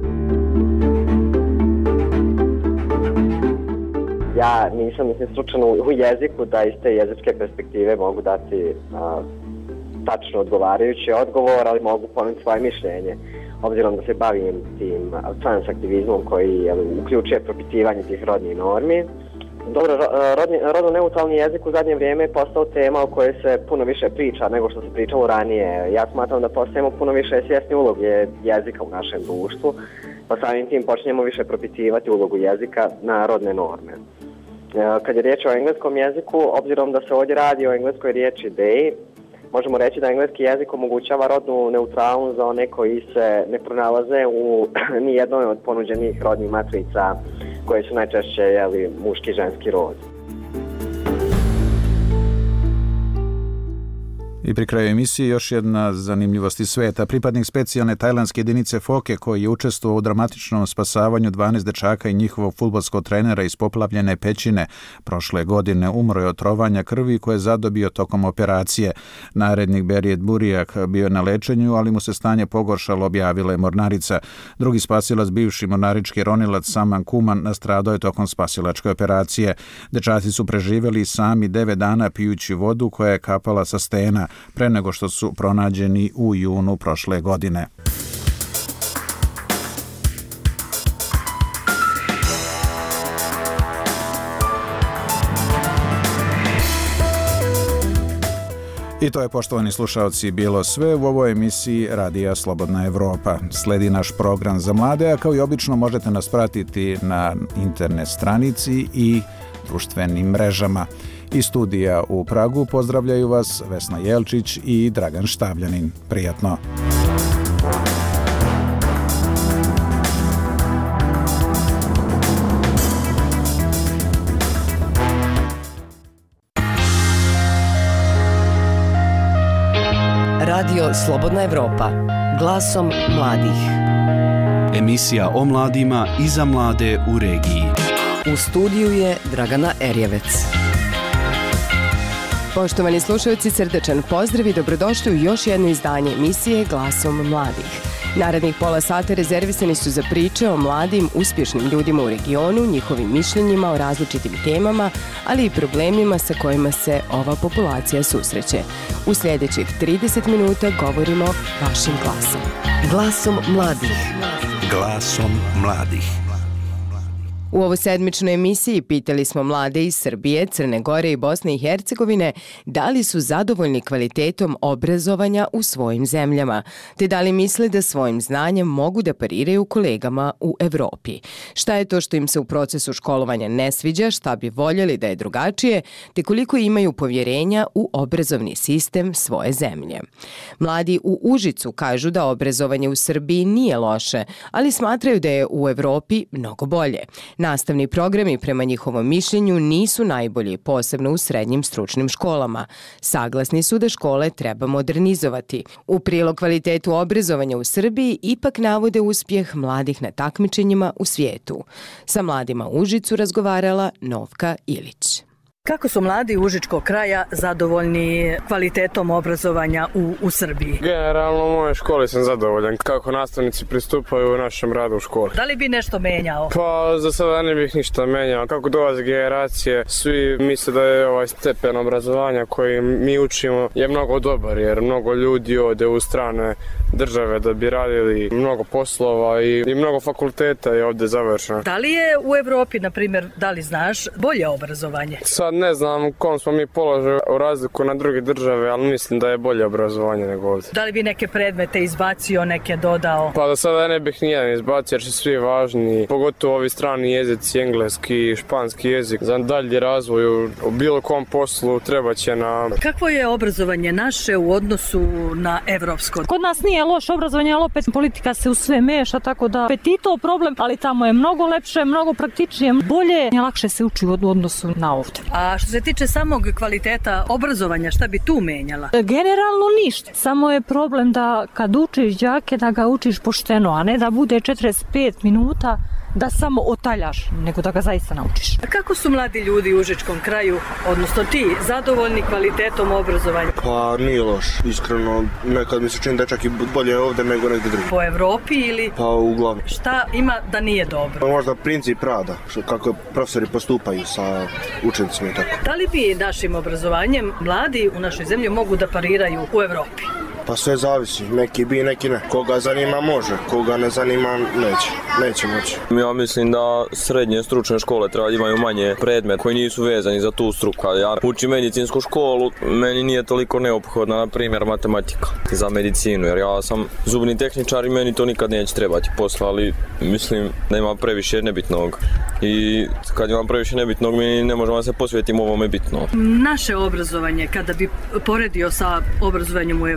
Ja nisam stručan u jeziku da iz te jezičke perspektive mogu dati tačno odgovarajući odgovor, ali mogu ponuditi svoje mišljenje. Obzirom da se bavim tim transaktivizmom koji uključuje propitivanje tih rodnih normi. Dobro, rodno neutralni jezik u zadnje vrijeme je postao tema o kojoj se puno više priča nego što se pričalo ranije. Ja smatram da postajemo puno više svjesni uloge jezika u našem društvu, pa samim tim počinjemo više propitivati ulogu jezika na rodne norme. Kad je riječ o engleskom jeziku, obzirom da se ovdje radi o engleskoj riječi they, možemo reći da engleski jezik omogućava rodnu neutralnost za one koji se ne pronalaze u nijednoj od ponuđenih rodnih matrica koje su najčešće muški i ženski rod. I pri kraju emisije još jedna zanimljivost iz sveta. Pripadnik specijalne tajlandske jedinice Foke koji je učestvovao u dramatičnom spasavanju 12 dečaka i njihovog fudbalskog trenera iz poplavljene pećine prošle godine umro je od trovanja krvi koje je zadobio tokom operacije. Narednik Berijet Burijak bio je na lečenju, ali mu se stanje pogoršalo, objavila je mornarica. Drugi spasilac, bivši mornarički ronilac Saman Kuman, nastradao je tokom spasilačke operacije. Dečaci su preživjeli sami 9 dana pijući vodu koja je kapala sa stena pre nego što su pronađeni u junu prošle godine. I to je, poštovani slušalci, bilo sve u ovoj emisiji Radija Slobodna Evropa. Sledi naš program za mlade, a kao i obično možete nas pratiti na internet stranici i društvenim mrežama. Iz studija u Pragu pozdravljaju vas Vesna Jelčić i Dragan Štavljanin. Prijatno! Radio Slobodna Evropa, glasom mladih. Emisija o mladima i za mlade u regiji. U studiju je Dragana Erjevec. Poštovani slušalci, srdečan pozdrav i dobrodošli u još jedno izdanje emisije Glasom mladih. Narednih pola sata rezervisani su za priče o mladim, uspješnim ljudima u regionu, njihovim mišljenjima o različitim temama, ali i problemima sa kojima se ova populacija susreće. U sljedećih 30 minuta govorimo vašim glasom. Glasom mladih. Glasom mladih. U ovoj sedmičnoj emisiji pitali smo mlade iz Srbije, Crne Gore i Bosne i Hercegovine da li su zadovoljni kvalitetom obrazovanja u svojim zemljama, te da li misle da svojim znanjem mogu da pariraju kolegama u Evropi. Šta je to što im se u procesu školovanja ne sviđa, šta bi voljeli da je drugačije, te koliko imaju povjerenja u obrazovni sistem svoje zemlje. Mladi u Užicu kažu da obrazovanje u Srbiji nije loše, ali smatraju da je u Evropi mnogo bolje. Nastavni programi prema njihovom mišljenju nisu najbolji, posebno u srednjim stručnim školama. Saglasni su da škole treba modernizovati. U prilog kvalitetu obrazovanja u Srbiji ipak navode uspjeh mladih na takmičenjima u svijetu. Sa mladima u Užicu razgovarala Novka Ilić. Kako su mladi užičkog kraja zadovoljni kvalitetom obrazovanja u Srbiji? Generalno u mojoj školi sam zadovoljan kako nastavnici pristupaju u našem radu u školi. Da li bi nešto menjao? Pa za sada ne bih ništa menjao. Kako dolaze generacije, svi misle da je ovaj stepen obrazovanja koji mi učimo je mnogo dobar, jer mnogo ljudi ode u strane države da bi radili mnogo poslova i mnogo fakulteta je ovdje završeno. Da li je u Evropi, na primjer, da li znaš, bolje obrazovanje? Sad ne znam u kom smo mi položaju u razliku na druge države, ali mislim da je bolje obrazovanje nego ovdje. Da li bi neke predmete izbacio, neke dodao? Pa do sada ne bih nijedan izbacio jer su svi važni, pogotovo ovi strani jezici, engleski, španski jezik. Za dalji razvoj u bilo kom poslu treba će nam. Kakvo je obrazovanje naše u odnosu na evropsko? Kod nas nije loše obrazovanje, ali opet politika se u sve meša, tako da opet i to problem, ali tamo je mnogo lepše, mnogo praktičnije, bolje, lakše se uči u odnosu na ovdje. A što se tiče samog kvaliteta obrazovanja, šta bi tu menjala? Generalno ništa. Samo je problem da kad učiš đake, da ga učiš pošteno, a ne da bude 45 minuta da samo otaljaš, nego da ga zaista naučiš. A kako su mladi ljudi u užičkom kraju, odnosno ti, zadovoljni kvalitetom obrazovanja? Pa nije loš, iskreno. Nekad mi se čini da je čak i bolje ovdje nego negdje drugi. Po Evropi ili? Pa uglavnom. Šta ima da nije dobro? Pa možda princip rada, kako profesori postupaju sa učenicima i tako. Da li bi našim obrazovanjem mladi u našoj zemlji mogu da pariraju u Evropi? Pa sve zavisi, neki bi, neki ne. Koga zanima može, koga ne zanima neće moći. Ja mislim da srednje stručne škole treba imaju manje predmet koji nisu vezani za tu struku. Ja učim medicinsku školu, meni nije toliko neophodna, na primjer, matematika za medicinu, jer ja sam zubni tehničar i meni to nikad neće trebati posla, ali mislim da ima previše nebitnog. I kad imam previše nebitnog, mi ne možemo se posvetiti ovome bitno. Naše obrazovanje, kada bi poredio sa obrazovanjem u Evropi,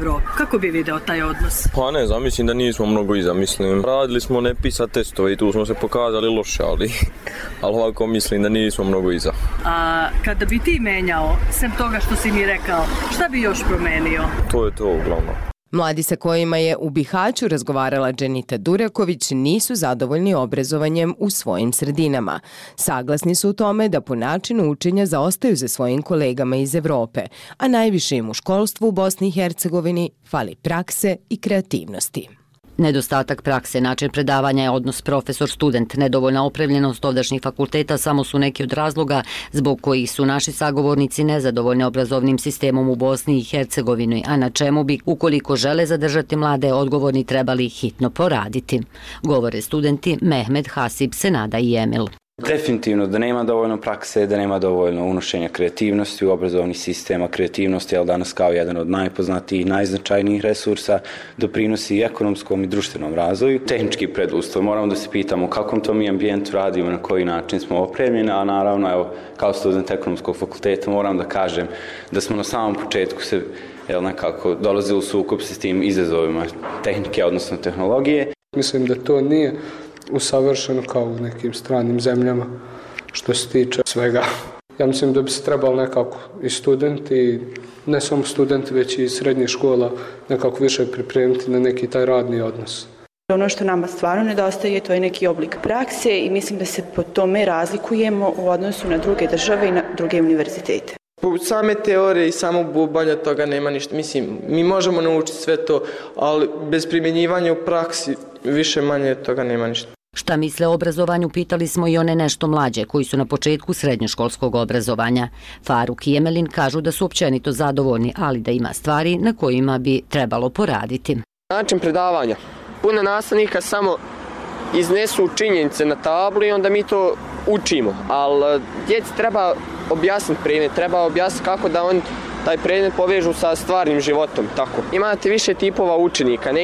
Kako bi video taj odnos? Pa ne znam, mislim da nismo mnogo iza, mislim. Radili smo ne pisat testove i tu smo se pokazali loše, ali ovako mislim da nismo mnogo iza. A kada bi ti menjao, sem toga što si mi rekao, šta bi još promenio? To je to uglavnom. Mladi sa kojima je u Bihaću razgovarala Dženita Duraković nisu zadovoljni obrazovanjem u svojim sredinama. Saglasni su u tome da po načinu učenja zaostaju za svojim kolegama iz Evrope, a najviše im u školstvu u Bosni i Hercegovini fali prakse i kreativnosti. Nedostatak prakse, način predavanja je odnos profesor-student, nedovoljna opremljenost ovdašnjih fakulteta samo su neki od razloga zbog kojih su naši sagovornici nezadovoljni obrazovnim sistemom u Bosni i Hercegovini, a na čemu bi, ukoliko žele zadržati mlade, odgovorni trebali hitno poraditi. Govore studenti Mehmed, Hasib, Senada i Emil. Definitivno da nema dovoljno prakse, da nema dovoljno unošenja kreativnosti u obrazovni sistem, a kreativnost je danas kao jedan od najpoznatijih, najznačajnijih resursa, doprinosi i ekonomskom i društvenom razvoju. Tehnički preduslov, moramo da se pitamo u kakvom to mi ambijentu radimo, na koji način smo opremljeni, a naravno, evo, kao student ekonomskog fakulteta moram da kažem da smo na samom početku se nekako dolazili u sukob s tim izazovima tehnike, odnosno tehnologije. Mislim da to nije usavršeno kao u nekim stranim zemljama što se tiče svega. Ja mislim da bi se trebalo nekako i studenti, ne samo studenti, već i srednjih škola nekako više pripremiti na neki taj radni odnos. Ono što nama stvarno nedostaje, to je neki oblik prakse i mislim da se po tome razlikujemo u odnosu na druge države i na druge univerzitete. Same teorije i samog bubanja toga nema ništa. Mislim, mi možemo naučiti sve to, ali bez primjenjivanja u praksi više manje toga nema ništa. Šta misle o obrazovanju pitali smo i one nešto mlađe koji su na početku srednjoškolskog obrazovanja. Faruk i Emelin kažu da su općenito zadovoljni, ali da ima stvari na kojima bi trebalo poraditi. Način predavanja. Puno nastavnika samo iznesu činjenice na tablu i onda mi to učimo, ali djeci treba objasniti predmet, treba objasniti kako da on taj predmet povežu sa stvarnim životom. Tako. Imate više tipova učenika,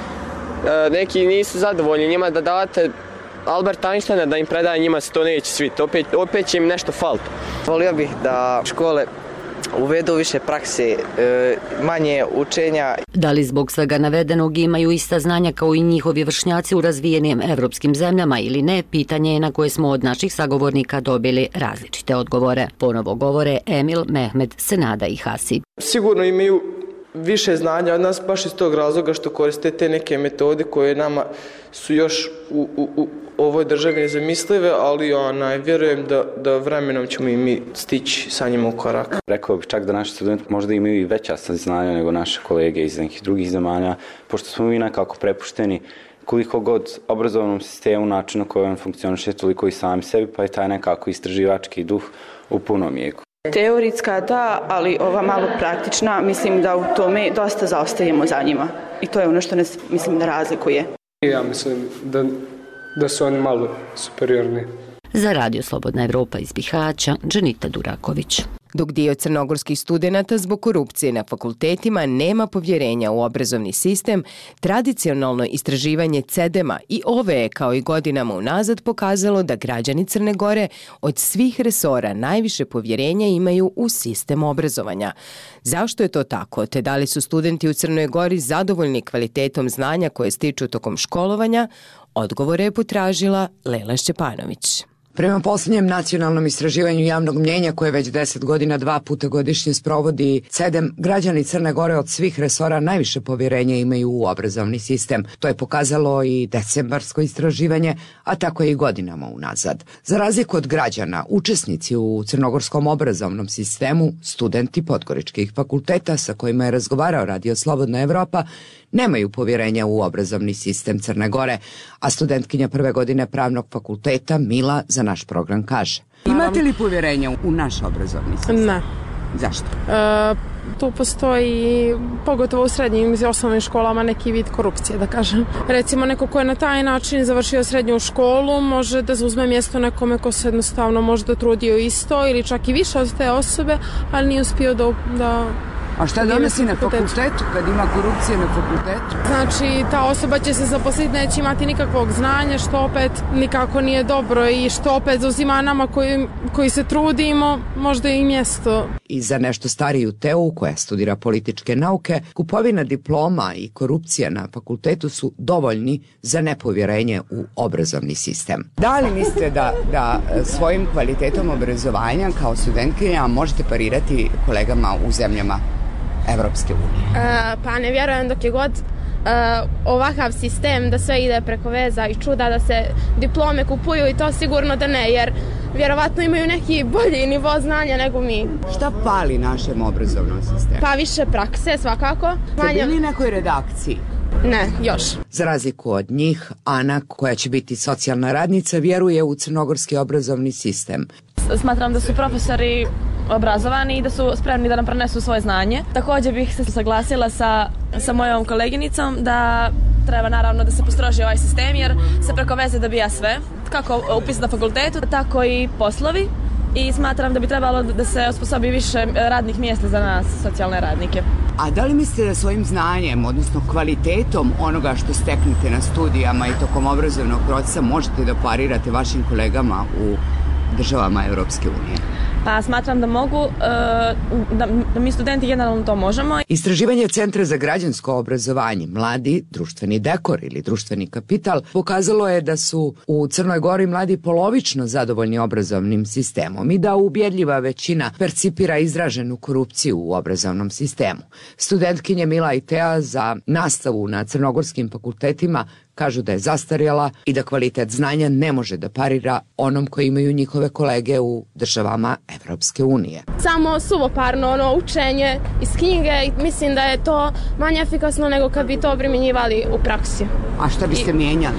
neki nisu zadovoljni njima da date Albert Einsteina da im predaje, njima se to neće sviti, opet će im nešto faliti. Volio bih da škole uvedu više prakse, manje učenja. Da li zbog svega navedenog imaju ista znanja kao i njihovi vršnjaci u razvijenim evropskim zemljama ili ne, pitanje je na koje smo od naših sagovornika dobili različite odgovore. Ponovo govore Emil, Mehmed, Senada i Hasib. Sigurno imaju više znanja od nas baš iz tog razloga što koriste te neke metode koje nama su još u ovoj državi nezamislive, ali vjerujem da vremenom ćemo i mi stići sa njima u korak. Rekao bih čak da naši studenti možda imaju i veća saznanja nego naše kolege iz nekih drugih zemalja, pošto smo mi nekako prepušteni koliko god obrazovnom sistemu, načinu koji on funkcioniše, toliko i sami sebi, pa je taj nekako istraživački duh u punom jeku. Teoretska da, ali ova malo praktična, mislim da u tome dosta zaostajemo za njima. I to je ono što nas, mislim, da razlikuje. Ja mislim da su oni malo superiorni. Za Radio Slobodna Evropa iz Bihaća, Dženita Duraković. Dok dio crnogorskih studenata zbog korupcije na fakultetima nema povjerenja u obrazovni sistem, tradicionalno istraživanje CEDEM-a i ove je kao i godinama unazad pokazalo da građani Crne Gore od svih resora najviše povjerenja imaju u sistem obrazovanja. Zašto je to tako, te da li su studenti u Crnoj Gori zadovoljni kvalitetom znanja koje stiču tokom školovanja, odgovore je potražila Lela Šćepanović. Prema posljednjem nacionalnom istraživanju javnog mnjenja koje već 10 godina 2 puta godišnje sprovodi CEDEM, građani Crne Gore od svih resora najviše povjerenja imaju u obrazovni sistem. To je pokazalo i decembarsko istraživanje, a tako je i godinama unazad. Za razliku od građana, učesnici u crnogorskom obrazovnom sistemu, studenti podgoričkih fakulteta sa kojima je razgovarao Radio Slobodna Evropa, nemaju povjerenja u obrazovni sistem Crne Gore, a studentkinja prve godine pravnog fakulteta Mila za naš program kaže. Imate li povjerenja u naš obrazovni sistem? Ne. Zašto? Tu postoji, pogotovo u srednjim i osnovnim školama, neki vid korupcije, da kažem. Recimo, neko ko je na taj način završio srednju školu može da zauzme mjesto nekome ko se jednostavno možda trudio isto ili čak i više od te osobe, ali nije uspio da A šta donosi na fakultetu kad ima korupcije na fakultetu? Znači, ta osoba će se zaposliti, neće imati nikakvog znanja, što opet nikako nije dobro i što opet zauzima nama koji se trudimo, možda i mjesto. I za nešto stariju Teu, koja studira političke nauke, kupovina diploma i korupcija na fakultetu su dovoljni za nepovjerenje u obrazovni sistem. Da li mislite da svojim kvalitetom obrazovanja kao studentkinja možete parirati kolegama u zemljama Evropske unije? Pa ne vjerujem dok je god ovakav sistem da sve ide preko veza i čuda, da se diplome kupuju i to sigurno da ne, jer vjerovatno imaju neki bolji nivo znanja nego mi. Šta fali našem obrazovnom sistemu? Pa više prakse svakako. Ste bili nekoj redakciji? Ne, još. Za razliku od njih, Ana, koja će biti socijalna radnica, vjeruje u crnogorski obrazovni sistem. Smatram da su profesori obrazovani i da su spremni da nam prenesu svoje znanje. Također bih se saglasila sa mojom koleginicom da treba naravno da se postroži ovaj sistem, jer se preko veze dobija sve, kako upis na fakultetu, tako i poslovi. I smatram da bi trebalo da se osposobi više radnih mjesta za nas, socijalne radnike. A da li mislite da svojim znanjem, odnosno kvalitetom onoga što steknete na studijama i tokom obrazovnog procesa možete da parirate vašim kolegama u državama Europske unije? Pa smatram da mogu, da mi studenti generalno to možemo. Istraživanje Centra za građansko obrazovanje, mladi, društveni dekor ili društveni kapital pokazalo je da su u Crnoj Gori mladi polovično zadovoljni obrazovnim sistemom i da ubjedljiva većina percipira izraženu korupciju u obrazovnom sistemu. Studentkinje Mila i Teja za nastavu na crnogorskim fakultetima kažu da je zastarjela i da kvalitet znanja ne može da parira onom koji imaju njihove kolege u državama Evropske unije. Samo suvoparno učenje iz knjige i mislim da je to manje efikasno nego kad bi to primjenjivali u praksi. A šta biste mijenjali?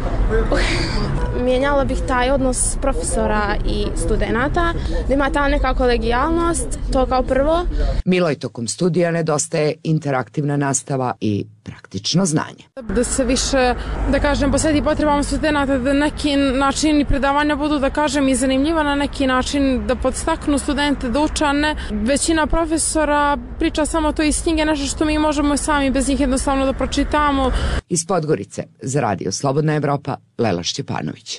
Mijenjala bih taj odnos profesora i studenata, da ima ta neka kolegijalnost, to kao prvo. Miloj tokom studija nedostaje interaktivna nastava i praktično znanje. Da se više, da kažem, posveti potrebama studenata, da neki načini predavanja budu, da kažem, i zanimljiva na neki način, da podstaknu studente da uče, a ne većina profesora priča samo to iz knjige, nešto što mi možemo sami bez njih jednostavno da pročitamo. Iz Podgorice za Radio Slobodna Evropa, Lela Šćepanović.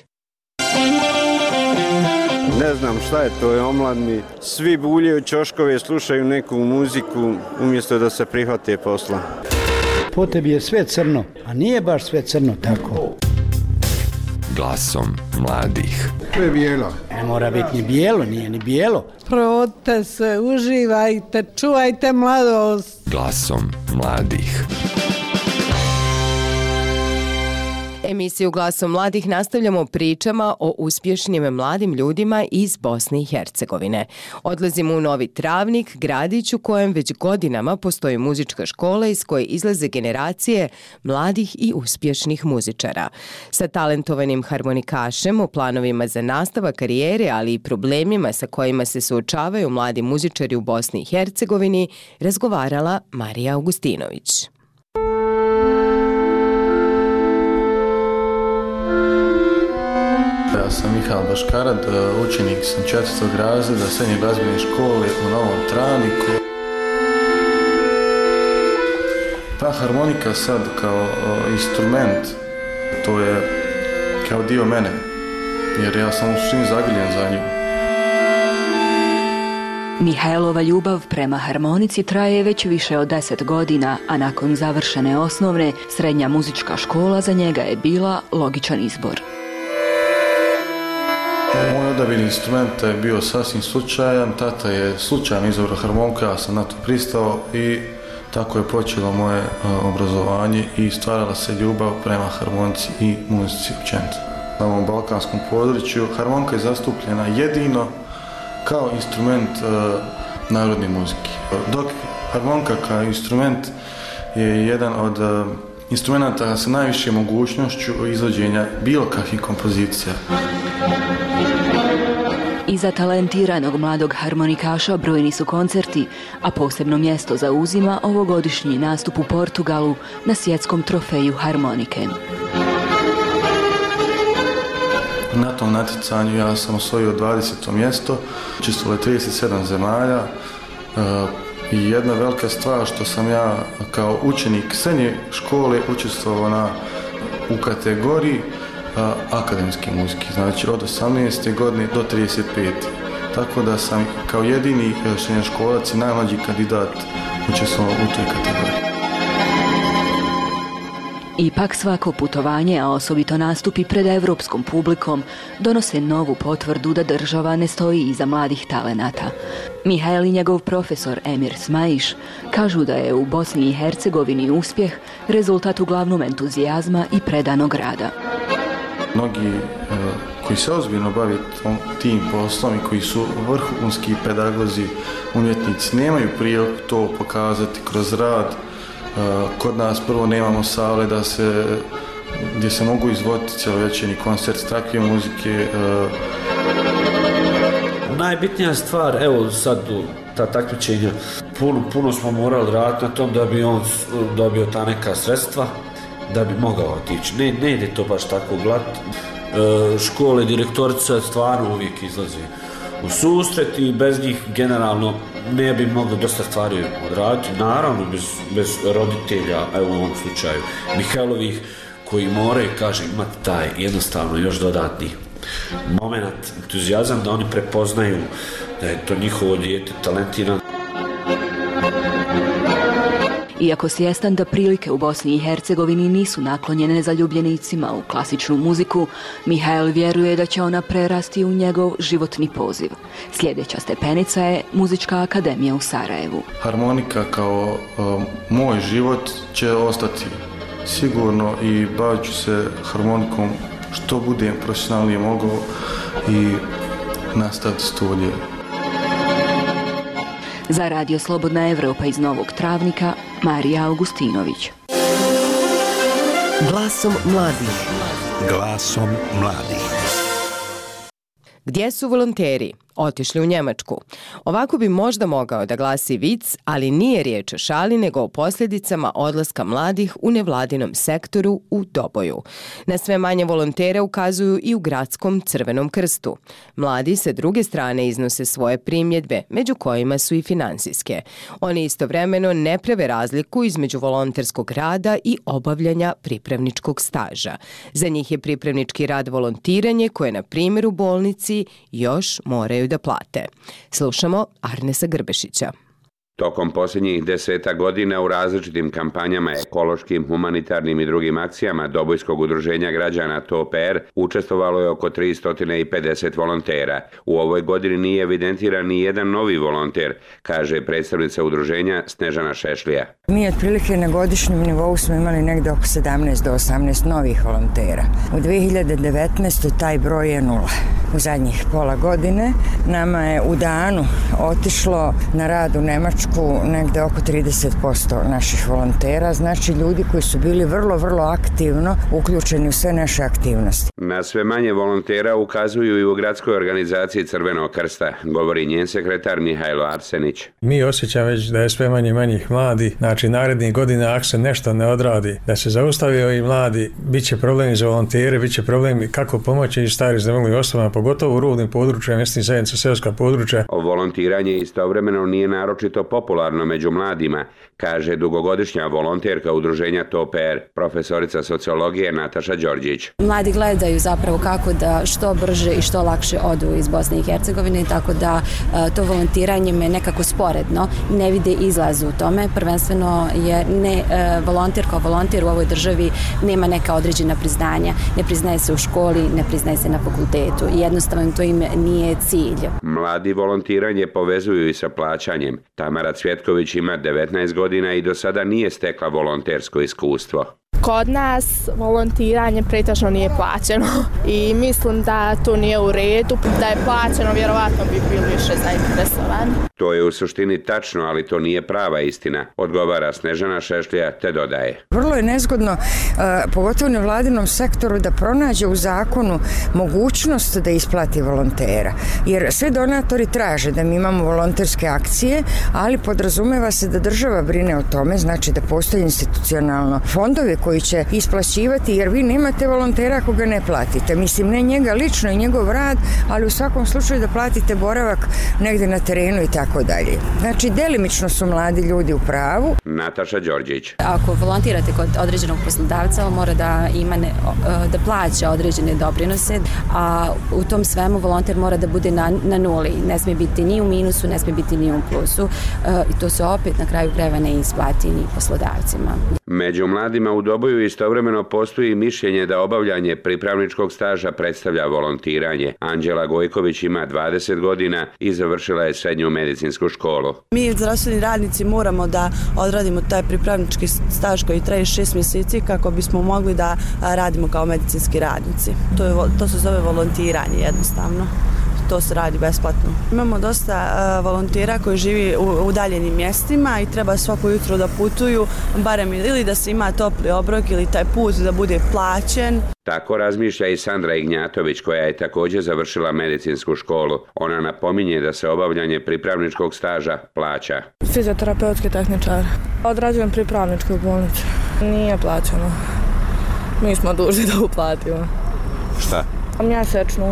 Ne znam šta je to, omladni. Svi buljaju ćoškove, slušaju neku muziku umjesto da se prihvate posla. Po tebi je sve crno, a nije baš sve crno tako. Glasom mladih. To je bijelo. Ne mora biti ni bijelo, nije ni bijelo. Provodite se, uživajte, čuvajte mladost. Glasom mladih. Emisiju Glasom mladih nastavljamo pričama o uspješnim mladim ljudima iz Bosne i Hercegovine. Odlazimo u Novi Travnik, gradić u kojem već godinama postoji muzička škola iz koje izlaze generacije mladih i uspješnih muzičara. Sa talentovanim harmonikašem o planovima za nastavak karijere, ali i problemima sa kojima se suočavaju mladi muzičari u Bosni i Hercegovini, razgovarala Marija Augustinović. Ja sam Mihajl Baškarad, učenik sam 4. razreda srednje glazbene škole u Novom Travniku. Pa harmonika sad kao instrument, to je kao dio mene, jer ja sam u suštini zagrljen za nju. Mihajlova ljubav prema harmonici traje već više od 10 godina, a nakon završene osnovne, srednja muzička škola za njega je bila logičan izbor. Moj odabir instrumenta je bio sasvim slučajan, tata je slučajno izabrao harmoniku, ja sam na to pristao i tako je počelo moje obrazovanje i stvarala se ljubav prema harmonici i muzici općenito. Na ovom balkanskom području harmonika je zastupljena jedino kao instrument narodne muzike. Dok harmonika kao instrument je jedan od instrumenta sa najviše mogućnošću izvođenja bilo kakvih kompozicija. Iza talentiranog mladog harmonikaša brojni su koncerti, a posebno mjesto zauzima ovogodišnji nastup u Portugalu na svjetskom trofeju harmonike. Na tom natjecanju ja sam osvojio 20. mjesto, učestvovalo je 37 zemalja, I jedna velika stvar što sam ja kao učenik srednje škole učestvovao u kategoriji akademske muzike, znači od 18. godine do 35. Tako da sam kao jedini srednjoškolac i najmlađi kandidat učestvovao u toj kategoriji. Ipak svako putovanje, a osobito nastupi pred evropskom publikom, donose novu potvrdu da država ne stoji iza mladih talenata. Mihael i njegov profesor Emir Smajiš kažu da je u Bosni i Hercegovini uspjeh rezultat uglavnom entuzijazma i predanog rada. Mnogi koji se ozbiljno bave tim poslom i koji su vrhunski pedagozi, umjetnici, nemaju priliku to pokazati kroz rad. Kod nas prvo nemamo sale gdje se mogu izvoditi cjelovečernji koncert takve muzike. Najbitnija stvar, evo sad ta takmičenja, puno smo morali raditi na tom da bi on dobio ta neka sredstva, da bi mogao otići. Ne ide to baš tako glatko. Škole, direktorica stvarno uvijek izlazi u susret i bez njih generalno ne bi mogli dosta stvari odraditi. Naravno, bez roditelja, evo u ovom slučaju, Mihajlovih, koji moraju, imati taj jednostavno još dodatni moment, entuzijazam, da oni prepoznaju da je to njihovo dijete talentirano. Iako svjestan da prilike u Bosni i Hercegovini nisu naklonjene zaljubljenicima u klasičnu muziku, Mihael vjeruje da će ona prerasti u njegov životni poziv. Sljedeća stepenica je Muzička akademija u Sarajevu. Harmonika kao moj život će ostati sigurno i bavit ću se harmonikom što budem profesionalnije mogao i nastaviti studije. Za Radio Slobodna Evropa iz Novog Travnika, Marija Augustinović. Glasom mladih. Glasom mladih. Gdje su volonteri? Otišli u Njemačku. Ovako bi možda mogao da glasi vic, ali nije riječ o šali nego o posljedicama odlaska mladih u nevladinom sektoru u Doboju. Na sve manje volontera ukazuju i u gradskom Crvenom krstu. Mladi sa druge strane iznose svoje primjedbe, među kojima su i finansijske. Oni istovremeno ne prave razliku između volonterskog rada i obavljanja pripravničkog staža. Za njih je pripravnički rad volontiranje koje, na primjer, u bolnici još moraju da plate. Slušamo Arnesa Grbešića. Tokom posljednjih 10 godina u različitim kampanjama, ekološkim, humanitarnim i drugim akcijama Dobojskog udruženja građana TOPR učestvovalo je oko 350 volontera. U ovoj godini nije evidentiran ni jedan novi volonter, kaže predstavnica udruženja Snežana Šešlija. Mi otprilike na godišnjem nivou smo imali negdje oko 17 do 18 novih volontera. U 2019. taj broj je 0. U zadnjih pola godine nama je u danu otišlo na rad u Nemačku negdje oko 30% naših volontera, znači ljudi koji su bili vrlo aktivno uključeni u sve naše aktivnosti. Na sve manje volontera ukazuju i u gradskoj organizaciji Crvenog krsta, govori njen sekretar Mihajlo Arsenić. Mi osjećamo već da je sve manje manjih mladi, znači narednih godina ako se nešto ne odradi, da se zaustavio i mladi, bit će problemi za volontere, bit će problemi kako pomoći i starim zemljivim osobama, pogotovo u ruralnim područjima, mjesnih zajednica, seoska područja. Volontiranje istovremeno nije naročito popularno među mladima, kaže dugogodišnja volonterka udruženja TOPR, profesorica sociologije Nataša Đorđić. Mladi gledaju zapravo kako da što brže i što lakše odu iz Bosne i Hercegovine, tako da to volontiranje me nekako sporedno, ne vide izlaz u tome. Prvenstveno je volonter kao volonter u ovoj državi nema neka određena priznanja. Ne priznaje se u školi, ne priznaje se na fakultetu i jednostavno to im nije cilj. Mladi volontiranje povezuju i sa plaćanjem. Tamara Cvjetković ima 19 godina i do sada nije stekla volontersko iskustvo. Kod nas volontiranje pretežno nije plaćeno i mislim da to nije u redu. Da je plaćeno, vjerovatno bi bili više zainteresovani. To je u suštini tačno, ali to nije prava istina, odgovara Snežana Šešlija te dodaje. Vrlo je nezgodno, pogotovo u nevladinom sektoru, da pronađe u zakonu mogućnost da isplati volontera. Jer sve donatori traže da mi imamo volonterske akcije, ali podrazumeva se da država brine o tome, znači da postoji institucionalno fondovi koji koji će isplaćivati, jer vi nemate volontera ako ga ne platite. Mislim, ne njega lično i njegov rad, ali u svakom slučaju da platite boravak negde na terenu i tako dalje. Znači, delimično su mladi ljudi u pravu. Nataša Đorđić. Ako volontirate kod određenog poslodavca, on mora da ima da plaća određene doprinose, a u tom svemu volonter mora da bude na nuli. Ne smije biti ni u minusu, ne smije biti ni u plusu i to se opet na kraju krajeva ne isplati ni poslodavcima. Među mladima u Doboju istovremeno postoji mišljenje da obavljanje pripravničkog staža predstavlja volontiranje. Anđela Gojković ima 20 godina i završila je srednju medicinsku školu. Mi zdravstveni radnici moramo da odradimo taj pripravnički staž koji traje 6 mjeseci kako bismo mogli da radimo kao medicinski radnici. To se zove volontiranje jednostavno. To se radi besplatno. Imamo dosta volontera koji živi u udaljenim mjestima i treba svako jutro da putuju, barem ili da se ima topli obrok ili taj put da bude plaćen. Tako razmišlja i Sandra Ignjatović, koja je također završila medicinsku školu. Ona napominje da se obavljanje pripravničkog staža plaća. Fizioterapeutski tehničar. Odrađujem pripravničku bolnicu. Nije plaćeno. Mi smo dužni da uplatimo. Šta? Mjesečno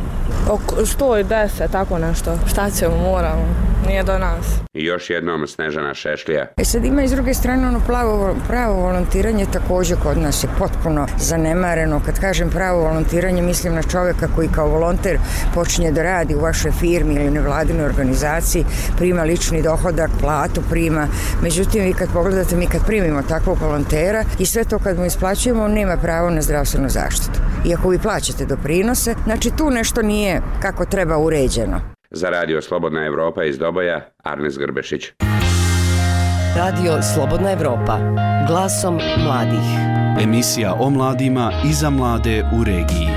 110, tako nešto. Šta ćemo, moramo. Nije do nas. I još jednom Snežana Šešlija. Sad ima i s druge strane ono pravo volontiranje također kod nas je potpuno zanemareno. Kad kažem pravo volontiranje, mislim na čovjeka koji kao volonter počinje da radi u vašoj firmi ili nevladinoj organizaciji, prima lični dohodak, platu prima. Međutim, vi kad pogledate, mi kad primimo takvog volontera i sve to kad mu isplaćujemo, on nema pravo na zdravstvenu zaštitu. Iako vi plaćate doprinose, znači tu nešto nije kako treba uređeno. Za Radio Slobodna Evropa iz Doboja, Arnes Grbešić. Radio Slobodna Evropa, glasom mladih. Emisija o mladima i za mlade u regiji.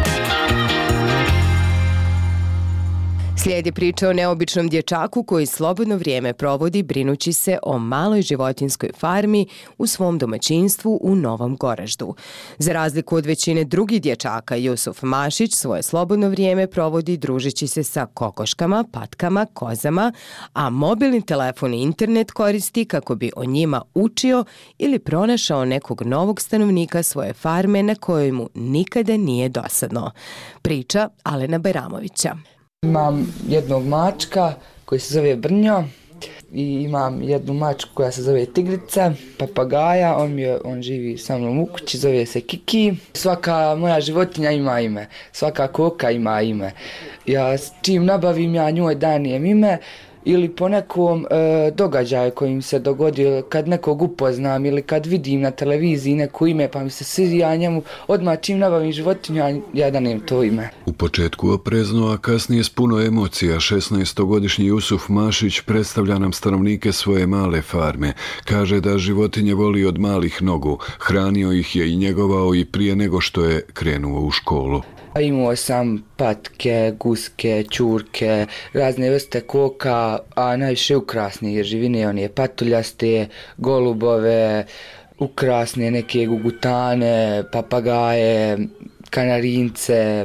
Slijedi priča o neobičnom dječaku koji slobodno vrijeme provodi brinući se o maloj životinjskoj farmi u svom domaćinstvu u Novom Goraždu. Za razliku od većine drugih dječaka, Jusuf Mašić svoje slobodno vrijeme provodi družići se sa kokoškama, patkama, kozama, a mobilni telefon i internet koristi kako bi o njima učio ili pronašao nekog novog stanovnika svoje farme na kojoj mu nikada nije dosadno. Priča Alena Bajramovića. Imam jednog mačka koji se zove Brnjo i imam jednu mačku koja se zove Tigrica, papagaja, on živi sa mnom u kući, zove se Kiki. Svaka moja životinja ima ime, svaka koka ima ime. Ja čim nabavim, ja njoj danijem ime ili po nekom događaju koji mi se dogodio, kad nekog upoznam ili kad vidim na televiziji neko ime pa mi se svija njemu, odmah čim nabavim životinju, ja danem to ime. U početku oprezno, a kasnije s puno emocija, 16-godišnji Jusuf Mašić predstavlja nam stanovnike svoje male farme. Kaže da životinje voli od malih nogu, hranio ih je i njegovao i prije nego što je krenuo u školu. Imao sam patke, guske, ćurke, razne vrste koka, a najviše ukrasne živine, one patuljaste, golubove, ukrasne neke gugutane, papagaje, kanarince,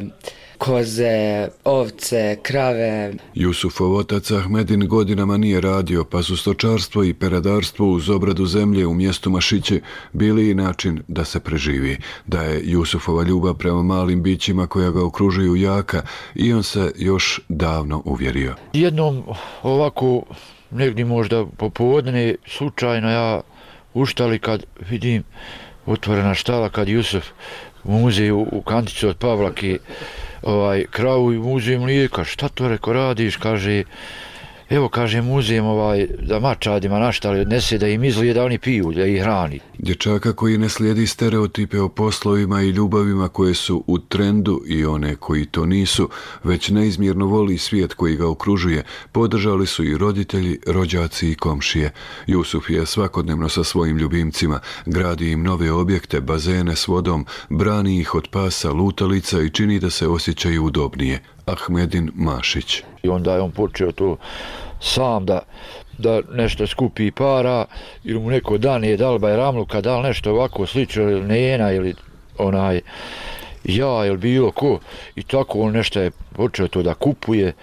koze, ovce, krave. Jusufov otac Ahmedin godinama nije radio, pa su stočarstvo i peradarstvo uz obradu zemlje u mjestu Mašići bili i način da se preživi. Da je Jusufova ljubav prema malim bićima koja ga okružuju jaka i on se još davno uvjerio. Jednom ovako negdje možda popodne slučajno ja uštali kad vidim otvorena štala kad Jusuf muze u kanticu od Pavlaki kravu i muze mlijeka. Šta to reko radiš? Kaže, evo kaže muzejem da mačadima naštali odnese da im izlije da oni piju, da ih hrani. Dječaka koji ne slijedi stereotipe o poslovima i ljubavima koje su u trendu i one koji to nisu, već neizmjerno voli svijet koji ga okružuje, podržali su i roditelji, rođaci i komšije. Jusuf je svakodnevno sa svojim ljubimcima, gradi im nove objekte, bazene s vodom, brani ih od pasa, lutalica i čini da se osjećaju udobnije. Ahmedin Mašić. I onda je on počeo to sam da nešto skupi para ili mu neko dan je dal Bajramluka, dal nešto ovako slično ili Nena ili ja ili bilo ko i tako on nešto je počeo to da kupuje,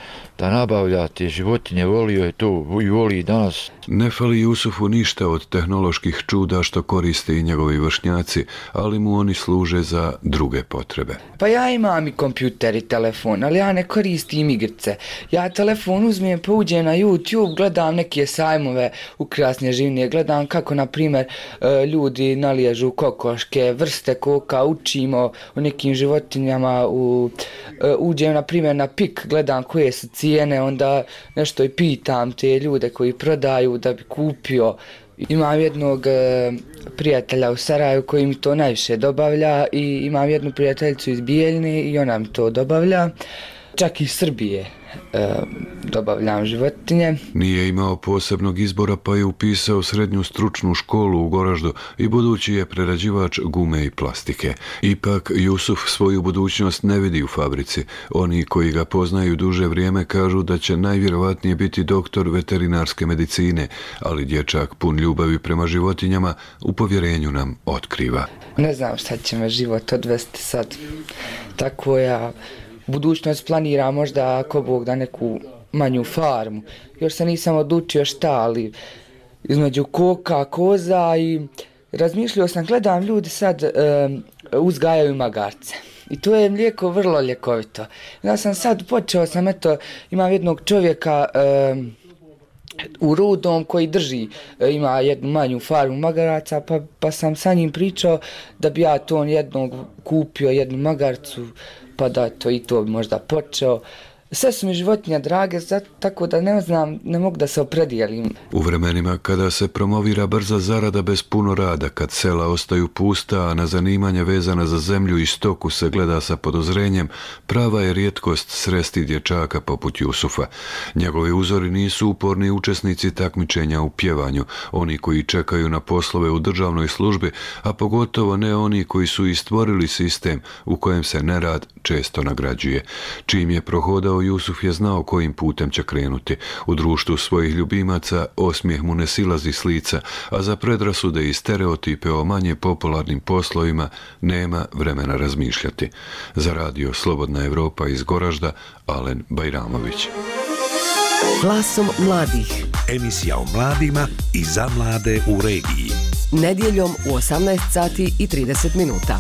da nabavlja te životinje, volio je to i voli i danas. Ne fali Jusufu ništa od tehnoloških čuda što koriste i njegovi vršnjaci, ali mu oni služe za druge potrebe. Pa ja imam i kompjuter i telefon, ali ja ne koristim igrice. Ja telefon uzmem pa uđem na YouTube, gledam neke sajmove ukrasne živine, gledam kako, na primjer, ljudi naliježu kokoške, vrste koka, učimo o nekim životinjama, uđem, na primjer, na PIK, gledam koje su cijene, onda nešto i pitam te ljude koji prodaju da bi kupio. Imam jednog prijatelja u Sarajevu koji mi to najviše dobavlja i imam jednu prijateljicu iz Bijeljne i ona mi to dobavlja. Čak i iz Srbije dobavljam životinje. Nije imao posebnog izbora pa je upisao srednju stručnu školu u Goraždu i budući je prerađivač gume i plastike. Ipak Jusuf svoju budućnost ne vidi u fabrici. Oni koji ga poznaju duže vrijeme kažu da će najvjerovatnije biti doktor veterinarske medicine, ali dječak pun ljubavi prema životinjama u povjerenju nam otkriva. Ne znam šta će me život odvesti sad. Tako ja budućnost planira možda ako Bog da neku manju farmu. Još se nisam odlučio šta, ali između koka, koza i razmišljao sam, gledam ljudi sad uzgajaju magarce. I to je mlijeko vrlo ljekovito. Ja sam sad počeo imam jednog čovjeka u Rudom koji ima jednu manju farmu magaraca, pa sam sa njim pričao da bi ja to jednog kupio, jednu magarcu, pa da to bi možda počeo. Sve su mi životinja drage, tako da ne mogu da se opredijelim. U vremenima kada se promovira brza zarada bez puno rada, kad sela ostaju pusta, a na zanimanja vezana za zemlju i stoku se gleda sa podozrenjem, prava je rijetkost sresti dječaka poput Jusufa. Njegovi uzori nisu uporni učesnici takmičenja u pjevanju, oni koji čekaju na poslove u državnoj službi, a pogotovo ne oni koji su i stvorili sistem u kojem se nerad često nagrađuje. Čim je prohodao, Jusuf je znao kojim putem će krenuti. U društvu svojih ljubimaca osmijeh mu ne silazi s lica, a za predrasude i stereotipe o manje popularnim poslovima nema vremena razmišljati. Za radio Slobodna Evropa iz Goražda, Alen Bajramović. Glasom mladih. Emisija o mladima i za mlade u regiji. Nedjeljom u 18 sati i 30 minuta.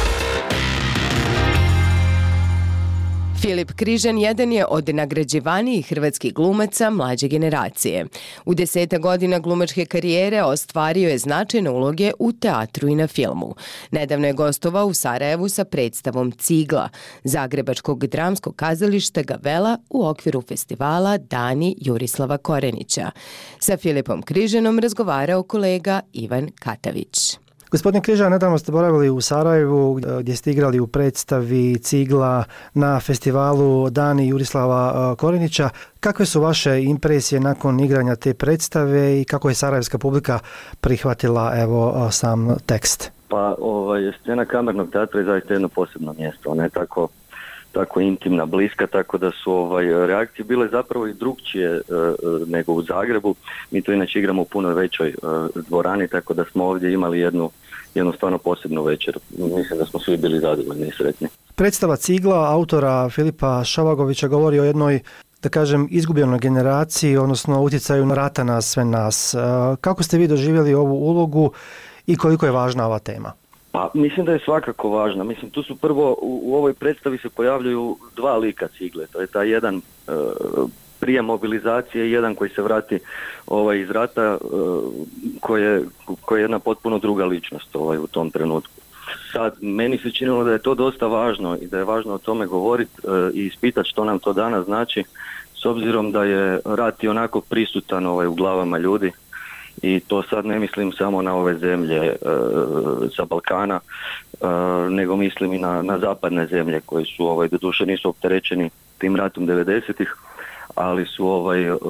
Filip Križan jedan je od nagrađivanijih hrvatskih glumaca mlađe generacije. U 10 godina glumačke karijere ostvario je značajne uloge u teatru i na filmu. Nedavno je gostovao u Sarajevu sa predstavom Cigla, Zagrebačkog dramskog kazališta Gavela u okviru festivala Dani Jurislava Korenića. Sa Filipom Križanom razgovarao kolega Ivan Katavić. Gospodine Križan, nedavno ste boravili u Sarajevu gdje ste igrali u predstavi Cigla na festivalu Dani Jurislava Korenića. Kakve su vaše impresije nakon igranja te predstave i kako je sarajevska publika prihvatila sam tekst? Pa scena kamernog teatra je zaista jedno posebno mjesto. Ona je tako intimna, bliska, tako da su reakcije bile zapravo i drugčije nego u Zagrebu. Mi to inače igramo u puno većoj dvorani, tako da smo ovdje imali jednu stvarno posebnu večer. Mislim da smo svi bili zadovoljni i sretni. Predstava Cigla autora Filipa Šavagovića govori o jednoj, da kažem, izgubljenoj generaciji, odnosno utjecaju rata na sve nas. Kako ste vi doživjeli ovu ulogu i koliko je važna ova tema? Pa mislim da je svakako važna. Mislim, tu su prvo u ovoj predstavi se pojavljuju dva lika Cigle. To je taj jedan prije mobilizacije i jedan koji se vrati iz rata, koji je jedna potpuno druga ličnost u tom trenutku. Sad, meni se činilo da je to dosta važno i da je važno o tome govoriti i ispitati što nam to danas znači, s obzirom da je rat i onako prisutan u glavama ljudi. I to sad ne mislim samo na ove zemlje sa Balkana, nego mislim i na zapadne zemlje koje su, doduše nisu opterećeni tim ratom 90-ih, ali su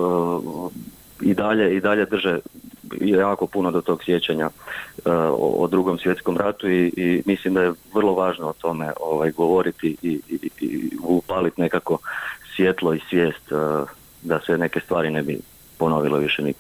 i dalje drže jako puno do tog sjećanja o Drugom svjetskom ratu i mislim da je vrlo važno o tome govoriti i upaliti nekako svjetlo i svijest da se neke stvari ne bi ponovilo više nikad.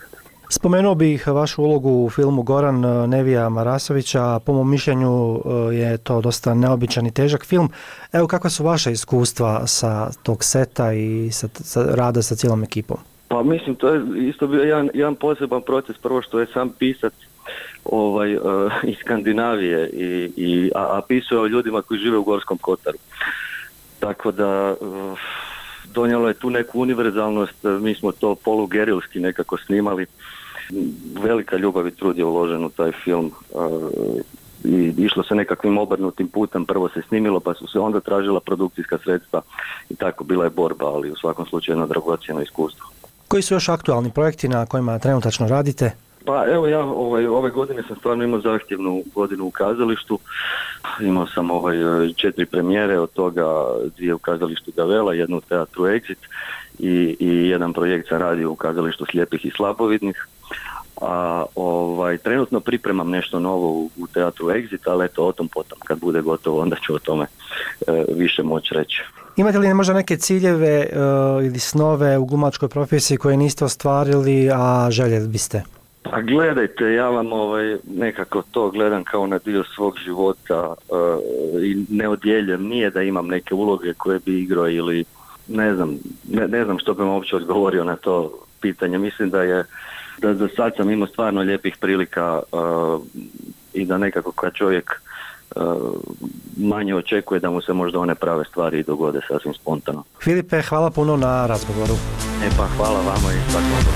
Spomenuo bih vašu ulogu u filmu Goran Nevija Marasovića. Po mom mišljenju je to dosta neobičan i težak film. Evo, kakva su vaša iskustva sa tog seta i sa rada sa cijelom ekipom? Pa mislim, to je isto bio jedan poseban proces. Prvo što je sam pisac iz Skandinavije, a pisao je o ljudima koji žive u Gorskom Kotaru. Tako da donijelo je tu neku univerzalnost, mi smo to polugerilski nekako snimali. Velika ljubav i trud je uložen u taj film i išlo se nekakvim obrnutim putem. Prvo se snimilo, pa su se onda tražila produkcijska sredstva i tako bila je borba, ali u svakom slučaju jedno dragocjeno iskustvo. Koji su još aktualni projekti na kojima trenutačno radite? Pa evo ja ove godine sam stvarno imao zahtjevnu godinu u kazalištu. Imao sam 4 premijere, od toga 2 u kazalištu Gavela, 1 u teatru Exit i jedan projekt sam radio u kazalištu slijepih i slabovidnih. A trenutno pripremam nešto novo u teatru Exit, ali eto o tom potom, kad bude gotovo onda ću o tome više moći reći. Imate li možda neke ciljeve ili snove u glumačkoj profesiji koje niste ostvarili, a željeli biste? Pa gledajte, ja vam nekako to gledam kao na dio svog života i ne odjeljujem, nije da imam neke uloge koje bi igrao ili ne znam što bih uopće odgovorio na to pitanje. Mislim da za sad sam imao stvarno lijepih prilika i da nekako kad čovjek manje očekuje da mu se možda one prave stvari dogode sasvim spontano. Filipe, hvala puno na razgovoru. Pa hvala vama i svakom.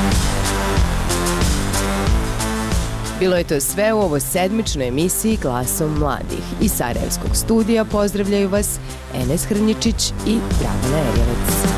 Bilo je to sve u ovoj sedmičnoj emisiji Glasom mladih. Iz Sarajevskog studija pozdravljaju vas Enes Hrnjičić i Dragana Erjevac.